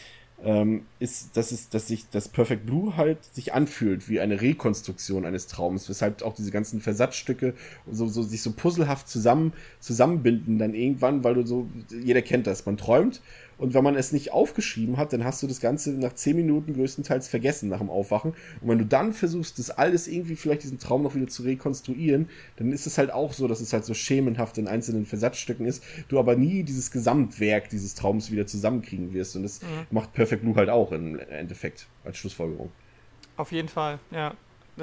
dass sich das Perfect Blue halt sich anfühlt wie eine Rekonstruktion eines Traums, weshalb auch diese ganzen Versatzstücke sich so puzzlehaft zusammenbinden dann irgendwann, weil jeder kennt das, man träumt und wenn man es nicht aufgeschrieben hat, dann hast du das Ganze nach 10 Minuten größtenteils vergessen nach dem Aufwachen und wenn du dann versuchst, das alles irgendwie vielleicht diesen Traum noch wieder zu rekonstruieren, dann ist es halt auch so, dass es halt so schemenhaft in einzelnen Versatzstücken ist, du aber nie dieses Gesamtwerk dieses Traums wieder zusammenkriegen wirst und das macht Perfect Blue halt auch im Endeffekt als Schlussfolgerung. Auf jeden Fall, ja.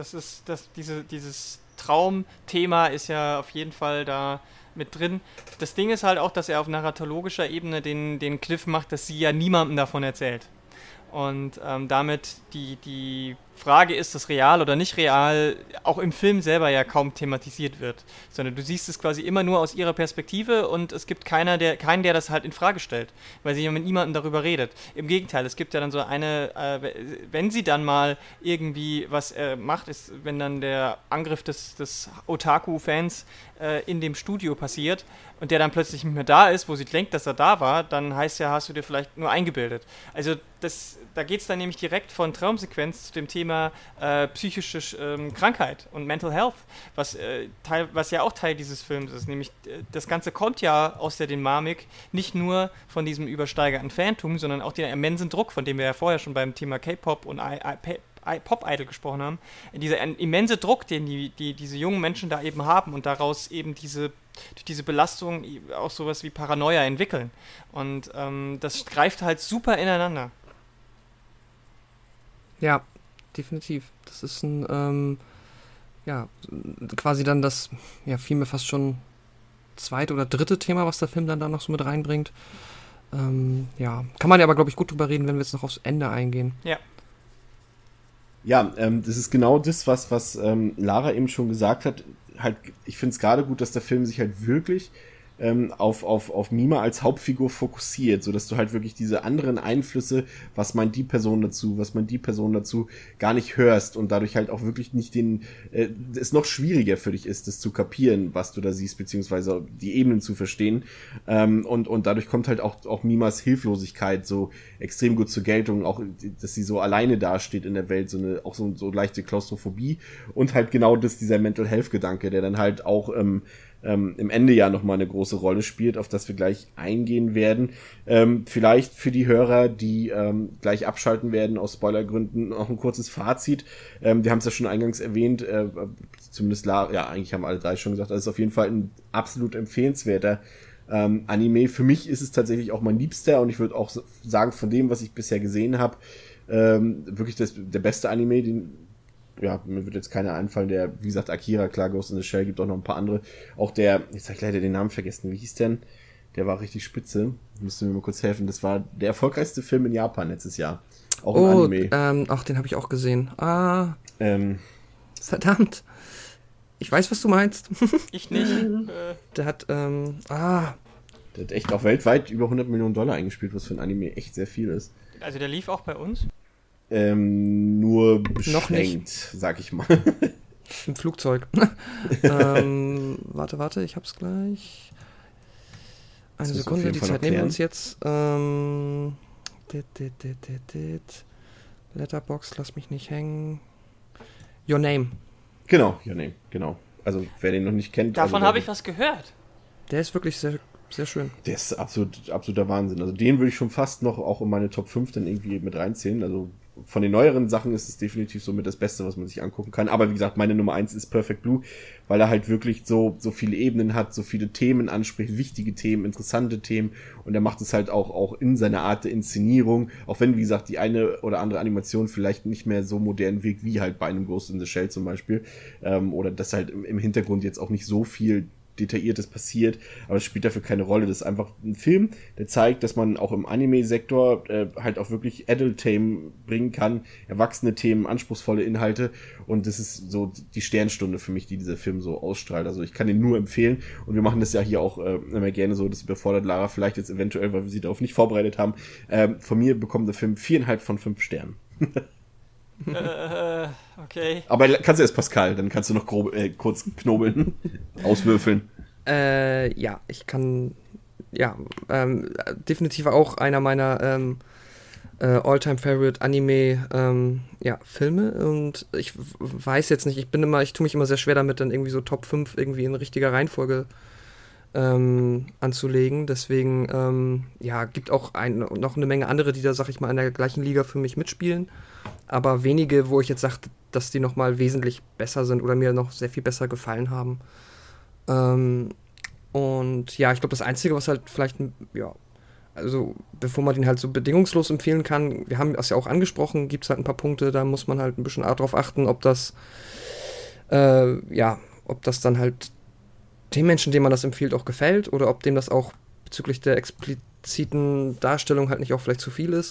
Dieses Traumthema ist ja auf jeden Fall da mit drin. Das Ding ist halt auch, dass er auf narratologischer Ebene den Cliff macht, dass sie ja niemandem davon erzählt. Und damit die Frage, ist das real oder nicht real, auch im Film selber ja kaum thematisiert wird. Sondern du siehst es quasi immer nur aus ihrer Perspektive und es gibt keinen, der das halt in Frage stellt, weil sie ja mit niemandem darüber redet. Im Gegenteil, es gibt ja dann so wenn sie dann mal irgendwie was macht, ist, wenn dann der Angriff des Otaku-Fans in dem Studio passiert und der dann plötzlich nicht mehr da ist, wo sie denkt, dass er da war, dann heißt ja, hast du dir vielleicht nur eingebildet. Also da geht es dann nämlich direkt von Traumsequenz zu dem Thema psychische Krankheit und Mental Health, was ja auch Teil dieses Films ist. Nämlich das Ganze kommt ja aus der Dynamik nicht nur von diesem übersteigerten Phantom, sondern auch den immensen Druck, von dem wir ja vorher schon beim Thema K-Pop und Pop-Idol gesprochen haben. Dieser immense Druck, den diese jungen Menschen da eben haben und daraus eben durch diese Belastung auch sowas wie Paranoia entwickeln. Und das greift halt super ineinander. Ja, definitiv. Das ist quasi dann das, fiel mir fast schon zweite oder dritte Thema, was der Film dann da noch so mit reinbringt. Ja, kann man ja aber, glaube ich, gut drüber reden, wenn wir jetzt noch aufs Ende eingehen. Ja. Ja, das ist genau das, was Lara eben schon gesagt hat. Halt, ich finde es gerade gut, dass der Film sich halt wirklich auf Mima als Hauptfigur fokussiert, sodass du halt wirklich diese anderen Einflüsse, was meint die Person dazu, gar nicht hörst und dadurch halt auch wirklich nicht es noch schwieriger für dich ist, das zu kapieren, was du da siehst, beziehungsweise die Ebenen zu verstehen. Und dadurch kommt halt auch Mimas Hilflosigkeit so extrem gut zur Geltung, auch, dass sie so alleine dasteht in der Welt, so leichte Klaustrophobie und halt genau dieser Mental Health Gedanke, der dann halt auch im Ende ja nochmal eine große Rolle spielt, auf das wir gleich eingehen werden. Vielleicht für die Hörer, die gleich abschalten werden aus Spoilergründen, noch ein kurzes Fazit. Wir haben es ja schon eingangs erwähnt, zumindest eigentlich haben alle drei schon gesagt, das ist auf jeden Fall ein absolut empfehlenswerter Anime. Für mich ist es tatsächlich auch mein Liebster und ich würde auch sagen, von dem, was ich bisher gesehen habe, wirklich der beste Anime, mir wird jetzt keiner einfallen, wie gesagt, Akira, klar, Ghost in the Shell, gibt auch noch ein paar andere. Auch jetzt habe ich leider den Namen vergessen, wie hieß denn? Der war richtig spitze. Müsst ihr mir mal kurz helfen. Das war der erfolgreichste Film in Japan letztes Jahr. Auch ein Anime. Ach, den habe ich auch gesehen. Verdammt. Ich weiß, was du meinst. Ich nicht. Der hat, Der hat echt auch weltweit über $100 Millionen eingespielt, was für ein Anime echt sehr viel ist. Also der lief auch bei uns? Nur beschränkt, noch nicht, sag ich mal. Im Flugzeug. Warte, ich hab's gleich. Eine Sekunde, die Zeit nehmen wir uns jetzt. Letterboxd, lass mich nicht hängen. Your Name. Genau, Your Name, genau. Also, wer den noch nicht kennt. Davon habe ich was gehört. Der ist wirklich sehr, sehr schön. Der ist absoluter Wahnsinn. Also, den würde ich schon fast noch auch in meine Top 5 dann irgendwie mit reinzählen. Also, von den neueren Sachen ist es definitiv somit das Beste, was man sich angucken kann. Aber wie gesagt, meine Nummer 1 ist Perfect Blue, weil er halt wirklich so viele Ebenen hat, so viele Themen anspricht, wichtige Themen, interessante Themen. Und er macht es halt auch in seiner Art der Inszenierung, auch wenn, wie gesagt, die eine oder andere Animation vielleicht nicht mehr so modern wirkt, wie halt bei einem Ghost in the Shell zum Beispiel. Oder dass halt im Hintergrund jetzt auch nicht so viel Detailliertes passiert, aber es spielt dafür keine Rolle. Das ist einfach ein Film, der zeigt, dass man auch im Anime-Sektor halt auch wirklich Adult-Themen bringen kann, erwachsene Themen, anspruchsvolle Inhalte und das ist so die Sternstunde für mich, die dieser Film so ausstrahlt. Also ich kann ihn nur empfehlen und wir machen das ja hier auch immer gerne so, das überfordert Lara vielleicht jetzt eventuell, weil wir sie darauf nicht vorbereitet haben. Von mir bekommt der Film 4,5 von 5 Sternen. Okay. Aber kannst du erst, Pascal, dann kannst du noch kurz knobeln, auswürfeln. Ja, ich kann, definitiv auch einer meiner All-Time-Favorite Anime, Filme und ich weiß jetzt nicht, ich tue mich immer sehr schwer damit, dann irgendwie so Top 5 irgendwie in richtiger Reihenfolge anzulegen, deswegen, gibt auch noch eine Menge andere, die da, sag ich mal, in der gleichen Liga für mich mitspielen, aber wenige, wo ich jetzt sage, dass die nochmal wesentlich besser sind oder mir noch sehr viel besser gefallen haben. Und ja, ich glaube, das Einzige, was halt vielleicht, also bevor man den halt so bedingungslos empfehlen kann, wir haben das ja auch angesprochen, gibt es halt ein paar Punkte, da muss man halt ein bisschen drauf achten, ob das dann halt dem Menschen, dem man das empfiehlt, auch gefällt oder ob dem das auch bezüglich der expliziten Darstellung halt nicht auch vielleicht zu viel ist.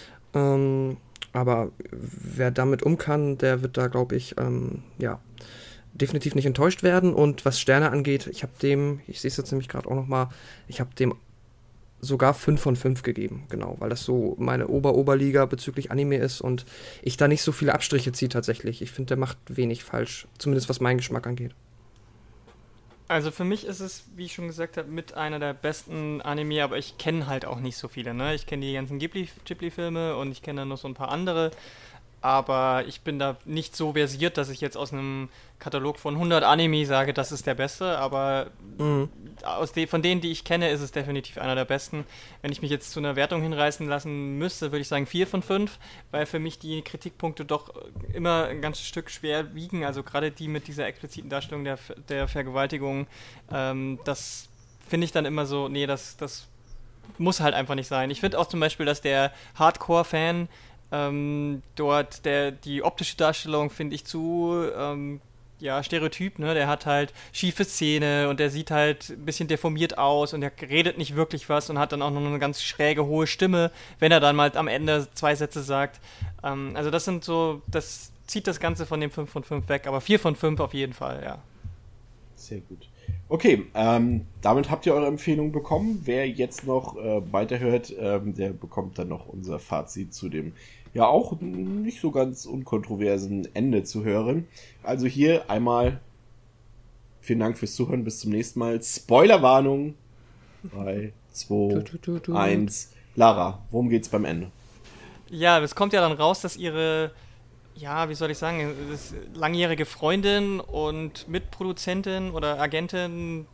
Aber wer damit kann, der wird da, glaube ich, definitiv nicht enttäuscht werden. Und was Sterne angeht, ich sehe es jetzt nämlich gerade auch nochmal, ich habe dem sogar 5 von 5 gegeben, genau, weil das so meine Oberliga bezüglich Anime ist und ich da nicht so viele Abstriche ziehe tatsächlich. Ich finde, der macht wenig falsch, zumindest was meinen Geschmack angeht. Also für mich ist es, wie ich schon gesagt habe, mit einer der besten Anime, aber ich kenne halt auch nicht so viele, ne? Ich kenne die ganzen Ghibli-Filme und ich kenne dann noch so ein paar andere, aber ich bin da nicht so versiert, dass ich jetzt aus einem Katalog von 100 Anime sage, das ist der beste, aber von denen, die ich kenne, ist es definitiv einer der besten. Wenn ich mich jetzt zu einer Wertung hinreißen lassen müsste, würde ich sagen 4 von 5, weil für mich die Kritikpunkte doch immer ein ganzes Stück schwer wiegen, also gerade die mit dieser expliziten Darstellung der Vergewaltigung, das finde ich dann immer so, nee, das muss halt einfach nicht sein. Ich finde auch zum Beispiel, dass der Hardcore-Fan dort die optische Darstellung finde ich zu Stereotyp, ne? Der hat halt schiefe Zähne und der sieht halt ein bisschen deformiert aus und der redet nicht wirklich was und hat dann auch noch eine ganz schräge, hohe Stimme, wenn er dann mal am Ende 2 Sätze sagt. Also das zieht das Ganze von dem 5 von 5 weg, aber 4 von 5 auf jeden Fall, ja. Sehr gut. Okay, damit habt ihr eure Empfehlung bekommen. Wer jetzt noch weiterhört, der bekommt dann noch unser Fazit zu dem ja auch nicht so ganz unkontroversen Ende zu hören. Also hier einmal vielen Dank fürs Zuhören, bis zum nächsten Mal. Spoilerwarnung. 3, 2, 1. Lara, worum geht's beim Ende? Ja, es kommt ja dann raus, dass ihre, ja, wie soll ich sagen, langjährige Freundin und Mitproduzentin oder Agentin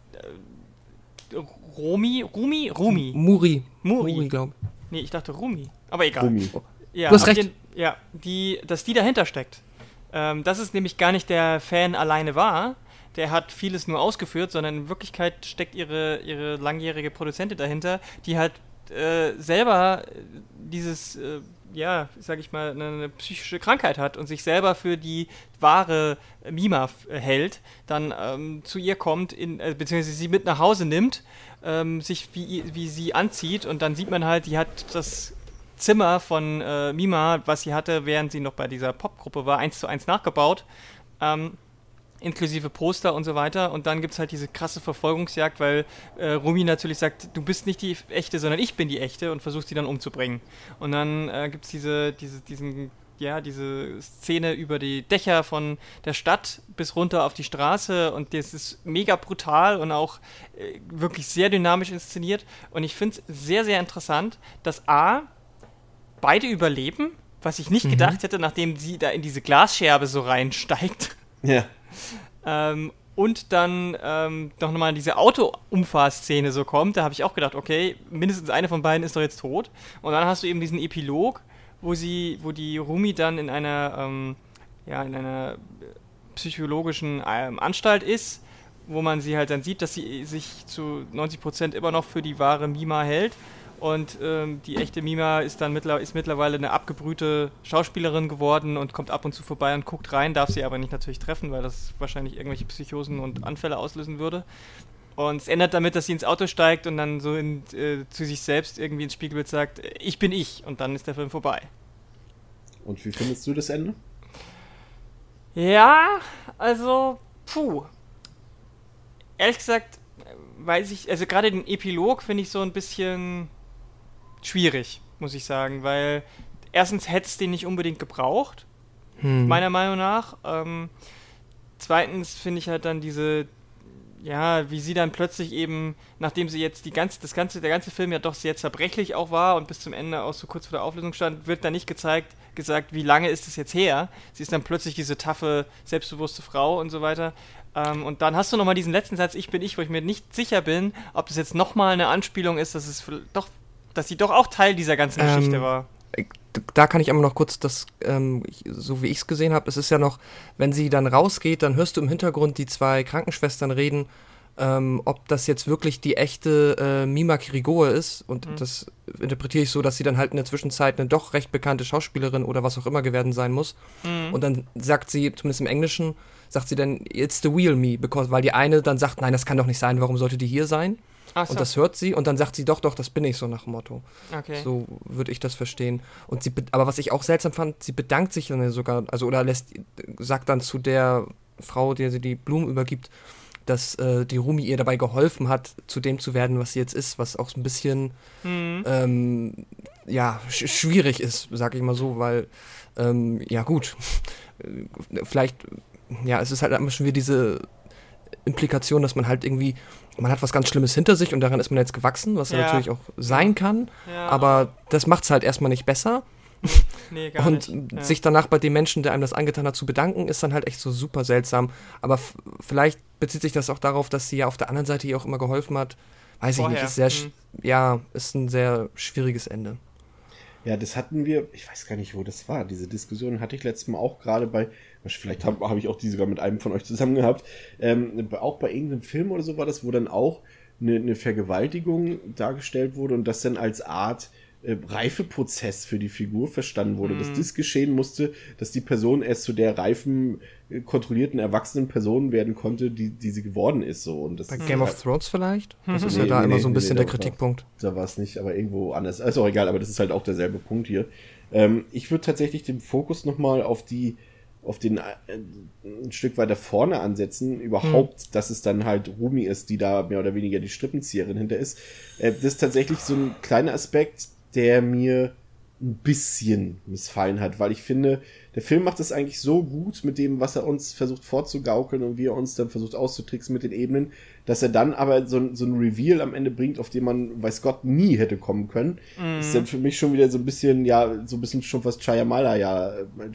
Muri, glaube ich. Nee, ich dachte Rumi, aber egal. Rumi. Ja, du hast recht. Dass die dahinter steckt. Dass es nämlich gar nicht der Fan alleine war, der hat vieles nur ausgeführt, sondern in Wirklichkeit steckt ihre langjährige Produzentin dahinter, die halt selber dieses, sag ich mal, eine psychische Krankheit hat und sich selber für die wahre Mima hält, dann zu ihr kommt, beziehungsweise sie mit nach Hause nimmt, sich wie sie anzieht und dann sieht man halt, die hat das Zimmer von Mima, was sie hatte, während sie noch bei dieser Popgruppe war, 1:1 nachgebaut, inklusive Poster und so weiter. Und dann gibt es halt diese krasse Verfolgungsjagd, weil Rumi natürlich sagt, du bist nicht die Echte, sondern ich bin die Echte und versucht sie dann umzubringen. Und dann gibt es diese Szene über die Dächer von der Stadt bis runter auf die Straße und das ist mega brutal und auch wirklich sehr dynamisch inszeniert. Und ich finde es sehr, sehr interessant, dass beide überleben, was ich nicht gedacht hätte, nachdem sie da in diese Glasscherbe so reinsteigt. Ja. Und dann noch mal diese Auto-Umfahrszene so kommt, da habe ich auch gedacht, okay, mindestens eine von beiden ist doch jetzt tot. Und dann hast du eben diesen Epilog, wo die Rumi dann in einer psychologischen Anstalt ist, wo man sie halt dann sieht, dass sie sich zu 90% immer noch für die wahre Mima hält. Und die echte Mima ist mittlerweile eine abgebrühte Schauspielerin geworden und kommt ab und zu vorbei und guckt rein, darf sie aber nicht natürlich treffen, weil das wahrscheinlich irgendwelche Psychosen und Anfälle auslösen würde. Und es endet damit, dass sie ins Auto steigt und dann so zu sich selbst irgendwie ins Spiegelbild sagt, ich bin ich. Und dann ist der Film vorbei. Und wie findest du das Ende? Ja, also, ehrlich gesagt, weiß ich, also gerade den Epilog finde ich so ein bisschen schwierig, muss ich sagen, weil erstens hätte es den nicht unbedingt gebraucht, meiner Meinung nach. Zweitens finde ich halt dann wie sie dann plötzlich eben, nachdem sie jetzt der ganze Film ja doch sehr zerbrechlich auch war und bis zum Ende auch so kurz vor der Auflösung stand, wird da nicht gesagt, wie lange ist es jetzt her? Sie ist dann plötzlich diese taffe, selbstbewusste Frau und so weiter. Und dann hast du nochmal diesen letzten Satz, ich bin ich, wo ich mir nicht sicher bin, ob das jetzt nochmal eine Anspielung ist, dass sie doch auch Teil dieser ganzen Geschichte war. Da kann ich aber noch kurz so wie ich es gesehen habe, es ist ja noch, wenn sie dann rausgeht, dann hörst du im Hintergrund die 2 Krankenschwestern reden, ob das jetzt wirklich die echte Mima Kirigoe ist und das interpretiere ich so, dass sie dann halt in der Zwischenzeit eine doch recht bekannte Schauspielerin oder was auch immer geworden sein muss und dann sagt sie, zumindest im Englischen, sagt sie dann, it's the real me, weil die eine dann sagt, nein, das kann doch nicht sein, warum sollte die hier sein? Ach so. Und das hört sie und dann sagt sie, doch, das bin ich, so nach dem Motto. Okay. So würde ich das verstehen. Und aber was ich auch seltsam fand, sie bedankt sich dann sogar, sagt dann zu der Frau, der sie die Blumen übergibt, dass die Rumi ihr dabei geholfen hat, zu dem zu werden, was sie jetzt ist, was auch so ein bisschen schwierig ist, sag ich mal so, weil vielleicht, es ist halt immer schon wieder diese Implikation, dass man halt irgendwie, man hat was ganz Schlimmes hinter sich und daran ist man jetzt gewachsen, was ja natürlich auch sein kann, aber das macht es halt erstmal nicht besser. Nee, gar nicht. Und sich danach bei dem Menschen, der einem das angetan hat, zu bedanken, ist dann halt echt so super seltsam. Aber vielleicht bezieht sich das auch darauf, dass sie ja auf der anderen Seite ihr auch immer geholfen hat. Weiß ich nicht, ist ein sehr schwieriges Ende. Ja, das hatten wir, ich weiß gar nicht, wo das war. Diese Diskussion hatte ich letztes Mal auch gerade vielleicht hab ich auch die sogar mit einem von euch zusammen gehabt, auch bei irgendeinem Film oder so war das, wo dann auch eine Vergewaltigung dargestellt wurde und das dann als Art Reifeprozess für die Figur verstanden wurde, dass das geschehen musste, dass die Person erst zu der reifen, kontrollierten, erwachsenen Person werden konnte, die sie geworden ist. So. Und das Bei ist Game of Thrones vielleicht? Das ist ja da immer so ein bisschen der Kritikpunkt. Da war es nicht, aber irgendwo anders. Ist auch egal, aber das ist halt auch derselbe Punkt hier. Ich würde tatsächlich den Fokus nochmal auf den ein Stück weiter vorne ansetzen, überhaupt, dass es dann halt Rumi ist, die da mehr oder weniger die Strippenzieherin hinter ist. Das ist tatsächlich so ein kleiner Aspekt, der mir ein bisschen missfallen hat, weil ich finde, der Film macht das eigentlich so gut mit dem, was er uns versucht vorzugaukeln und wie er uns dann versucht auszutricksen mit den Ebenen, dass er dann aber so ein Reveal am Ende bringt, auf den man, weiß Gott, nie hätte kommen können. Das ist dann für mich schon wieder so ein bisschen schon fast Shyamalan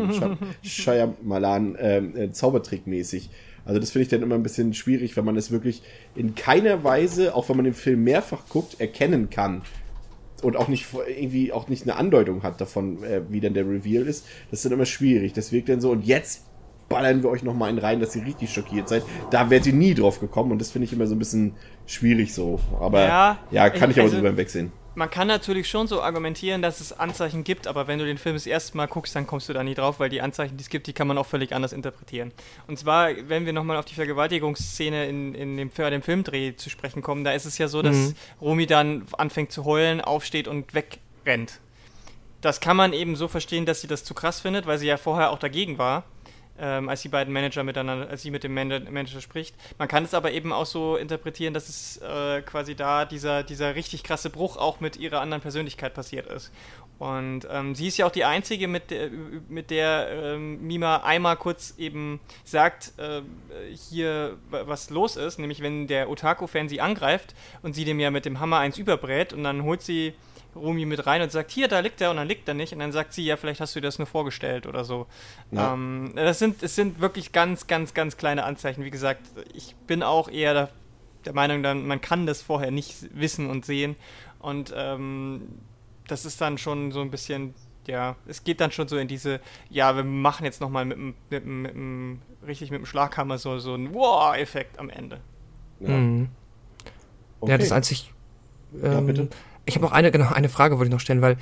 Zaubertrick-mäßig. Also das finde ich dann immer ein bisschen schwierig, wenn man es wirklich in keiner Weise, auch wenn man den Film mehrfach guckt, erkennen kann. Und auch nicht eine Andeutung hat davon, wie dann der Reveal ist. Das ist dann immer schwierig. Das wirkt dann so, und jetzt ballern wir euch nochmal einen rein, dass ihr richtig schockiert seid. Da wärt ihr nie drauf gekommen und das finde ich immer so ein bisschen schwierig so. Aber kann ich aber so beim Wegsehen. Man kann natürlich schon so argumentieren, dass es Anzeichen gibt, aber wenn du den Film das erste Mal guckst, dann kommst du da nie drauf, weil die Anzeichen, die es gibt, die kann man auch völlig anders interpretieren. Und zwar, wenn wir nochmal auf die Vergewaltigungsszene in dem Filmdreh zu sprechen kommen, da ist es ja so, dass Rumi dann anfängt zu heulen, aufsteht und wegrennt. Das kann man eben so verstehen, dass sie das zu krass findet, weil sie ja vorher auch dagegen war. Als die beiden Manager als sie mit dem Manager spricht. Man kann es aber eben auch so interpretieren, dass es quasi da dieser richtig krasse Bruch auch mit ihrer anderen Persönlichkeit passiert ist. Und sie ist ja auch die Einzige, mit der Mima einmal kurz eben sagt, hier was los ist, nämlich wenn der Otaku-Fan sie angreift und sie dem ja mit dem Hammer eins überbrät und dann holt sie Rumi mit rein und sagt, hier, da liegt er, und dann liegt er nicht. Und dann sagt sie, ja, vielleicht hast du dir das nur vorgestellt oder so. Ja. Es sind wirklich ganz, ganz, ganz kleine Anzeichen. Wie gesagt, ich bin auch eher der Meinung, man kann das vorher nicht wissen und sehen. Und das ist dann schon so ein bisschen, ja, es geht dann schon so in diese, ja, wir machen jetzt nochmal mit dem Schlaghammer so einen Wow-Effekt am Ende. Ja, okay. Ja, das einzig... ja, bitte. Ich habe noch eine Frage wollte ich noch stellen, weil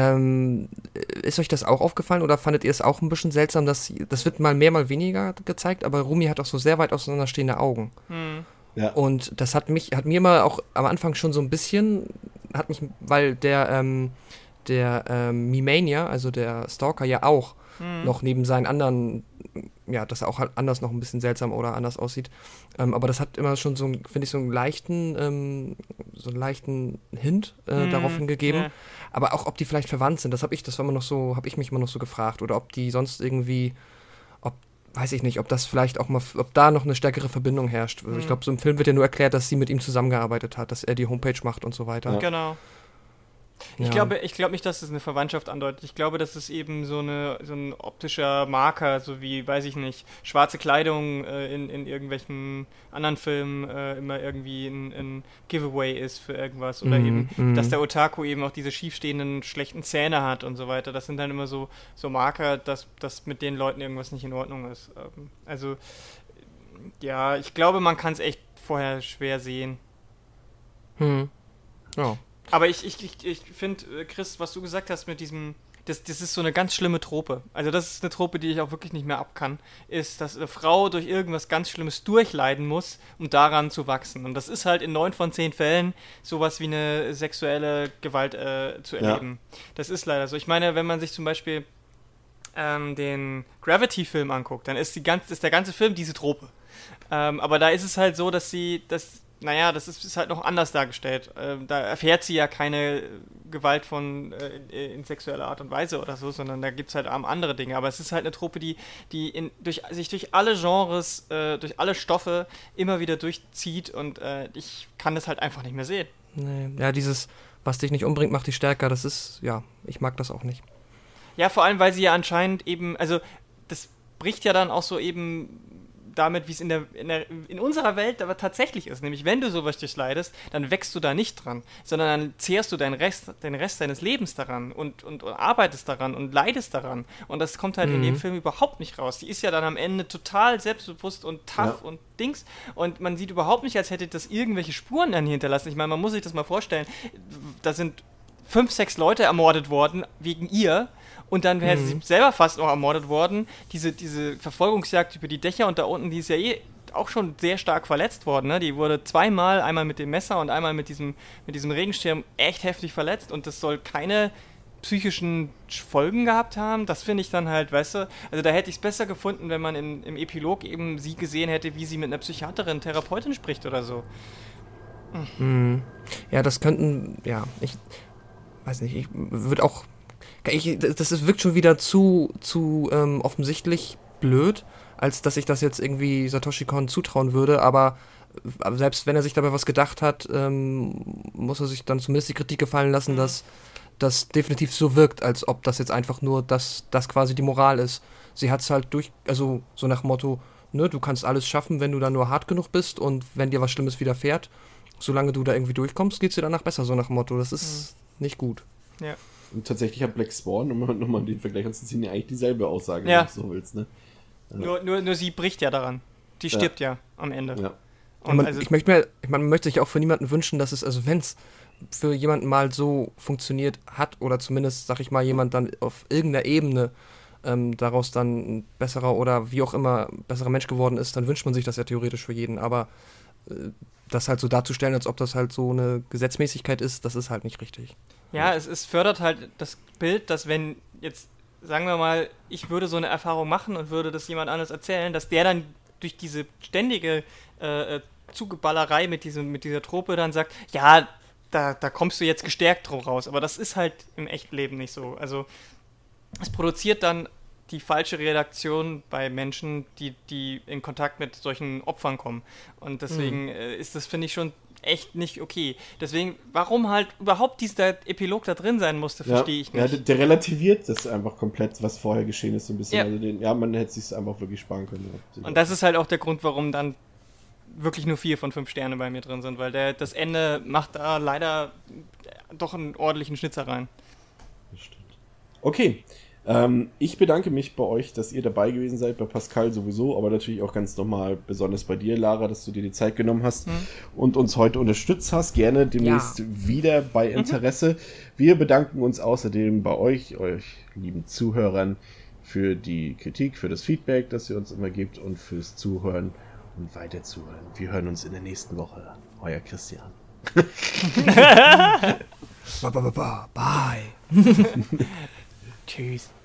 ist euch das auch aufgefallen oder fandet ihr es auch ein bisschen seltsam, dass das wird mal mehr, mal weniger gezeigt, aber Rumi hat auch so sehr weit auseinanderstehende Augen. Ja. Und das hat mir mal auch am Anfang schon so ein bisschen, weil der Mimania, also der Stalker, ja auch noch neben seinen anderen, ja, dass er auch halt anders noch ein bisschen seltsam oder anders aussieht. Aber das hat immer schon so einen leichten Hint darauf hingegeben. Ja. Aber auch, ob die vielleicht verwandt sind, habe ich mich immer noch so gefragt. Oder ob die sonst irgendwie, weiß ich nicht, ob das vielleicht auch mal, ob da noch eine stärkere Verbindung herrscht. Also ich glaube, so im Film wird ja nur erklärt, dass sie mit ihm zusammengearbeitet hat, dass er die Homepage macht und so weiter. Ja. Genau. Ich glaube nicht, dass es eine Verwandtschaft andeutet. Ich glaube, das ist eben so ein optischer Marker, so wie, weiß ich nicht, schwarze Kleidung in irgendwelchen anderen Filmen immer irgendwie ein Giveaway ist für irgendwas. Oder dass der Otaku eben auch diese schiefstehenden, schlechten Zähne hat und so weiter. Das sind dann immer so Marker, dass mit den Leuten irgendwas nicht in Ordnung ist. Also, ja, ich glaube, man kann es echt vorher schwer sehen. Ja. Aber ich finde, Chris, was du gesagt hast mit diesem, das ist so eine ganz schlimme Trope. Also das ist eine Trope, die ich auch wirklich nicht mehr ab kann, ist, dass eine Frau durch irgendwas ganz Schlimmes durchleiden muss, um daran zu wachsen. Und das ist halt in 9 von 10 Fällen sowas wie eine sexuelle Gewalt zu erleben. Ja. Das ist leider so. Ich meine, wenn man sich zum Beispiel den Gravity-Film anguckt, dann ist der ganze Film diese Trope. Aber da ist es halt so, das ist halt noch anders dargestellt. Da erfährt sie ja keine Gewalt in sexueller Art und Weise oder so, sondern da gibt es halt andere Dinge. Aber es ist halt eine Truppe, die sich durch alle Genres, durch alle Stoffe immer wieder durchzieht und ich kann das halt einfach nicht mehr sehen. Nee. Ja, dieses, was dich nicht umbringt, macht dich stärker, das ist, ja, ich mag das auch nicht. Ja, vor allem, weil sie ja anscheinend eben, also das bricht ja dann auch so eben damit, wie es in unserer Welt aber tatsächlich ist. Nämlich, wenn du sowas durchleidest, dann wächst du da nicht dran, sondern dann zehrst du den Rest deines Lebens daran und arbeitest daran und leidest daran. Und das kommt halt in dem Film überhaupt nicht raus. Die ist ja dann am Ende total selbstbewusst und tough und Dings. Und man sieht überhaupt nicht, als hätte das irgendwelche Spuren an ihr hinterlassen. Ich meine, man muss sich das mal vorstellen, da sind 5, 6 Leute ermordet worden wegen ihr. Und dann wäre sie selber fast noch ermordet worden. Diese Verfolgungsjagd über die Dächer und da unten, die ist ja auch schon sehr stark verletzt worden. Ne? Die wurde zweimal, einmal mit dem Messer und einmal mit diesem Regenschirm echt heftig verletzt. Und das soll keine psychischen Folgen gehabt haben. Das finde ich dann halt, weißt du, also da hätte ich es besser gefunden, wenn man im Epilog eben sie gesehen hätte, wie sie mit einer Psychiaterin, Therapeutin spricht oder so. Ja, das könnten, ja, ich weiß nicht, das wirkt schon wieder zu offensichtlich blöd, als dass ich das jetzt irgendwie Satoshi Kon zutrauen würde, aber selbst wenn er sich dabei was gedacht hat, muss er sich dann zumindest die Kritik gefallen lassen, dass das definitiv so wirkt, als ob das jetzt einfach nur das quasi die Moral ist. Sie hat es halt also so nach dem Motto, ne, du kannst alles schaffen, wenn du dann nur hart genug bist und wenn dir was Schlimmes widerfährt, solange du da irgendwie durchkommst, geht's dir danach besser, so nach dem Motto. Das ist nicht gut. Ja. Und tatsächlich hat Black Swan, um nochmal den Vergleich anzuziehen, ja eigentlich dieselbe Aussage, ja. wenn du so willst, ne? Nur sie bricht ja daran. Die stirbt ja am Ende. Ja. Und man möchte sich auch für niemanden wünschen, dass es, also wenn es für jemanden mal so funktioniert hat oder zumindest, sag ich mal, jemand dann auf irgendeiner Ebene daraus dann ein besserer oder wie auch immer besserer Mensch geworden ist, dann wünscht man sich das ja theoretisch für jeden, aber das halt so darzustellen, als ob das halt so eine Gesetzmäßigkeit ist, das ist halt nicht richtig. Ja, es fördert halt das Bild, dass wenn jetzt, sagen wir mal, ich würde so eine Erfahrung machen und würde das jemand anderes erzählen, dass der dann durch diese ständige Zugeballerei mit dieser Trope dann sagt, ja, da kommst du jetzt gestärkt drauf raus. Aber das ist halt im echten Leben nicht so. Also es produziert dann die falsche Reaktion bei Menschen, die in Kontakt mit solchen Opfern kommen. Und deswegen ist das, finde ich, schon echt nicht okay. Deswegen, warum halt überhaupt dieser Epilog da drin sein musste, verstehe ich nicht. Ja, der relativiert das einfach komplett, was vorher geschehen ist, so ein bisschen. Ja. Also man hätte es sich einfach wirklich sparen können. Ja. Und das ist halt auch der Grund, warum dann wirklich nur 4 von 5 Sterne bei mir drin sind, weil das Ende macht da leider doch einen ordentlichen Schnitzer rein. Das stimmt. Okay. Ich bedanke mich bei euch, dass ihr dabei gewesen seid, bei Pascal sowieso, aber natürlich auch ganz normal, besonders bei dir, Lara, dass du dir die Zeit genommen hast und uns heute unterstützt hast. Gerne demnächst wieder bei Interesse. Wir bedanken uns außerdem bei euch lieben Zuhörern, für die Kritik, für das Feedback, das ihr uns immer gebt und fürs Zuhören und weiter zuhören. Wir hören uns in der nächsten Woche. Euer Christian. Bye. Tschüss.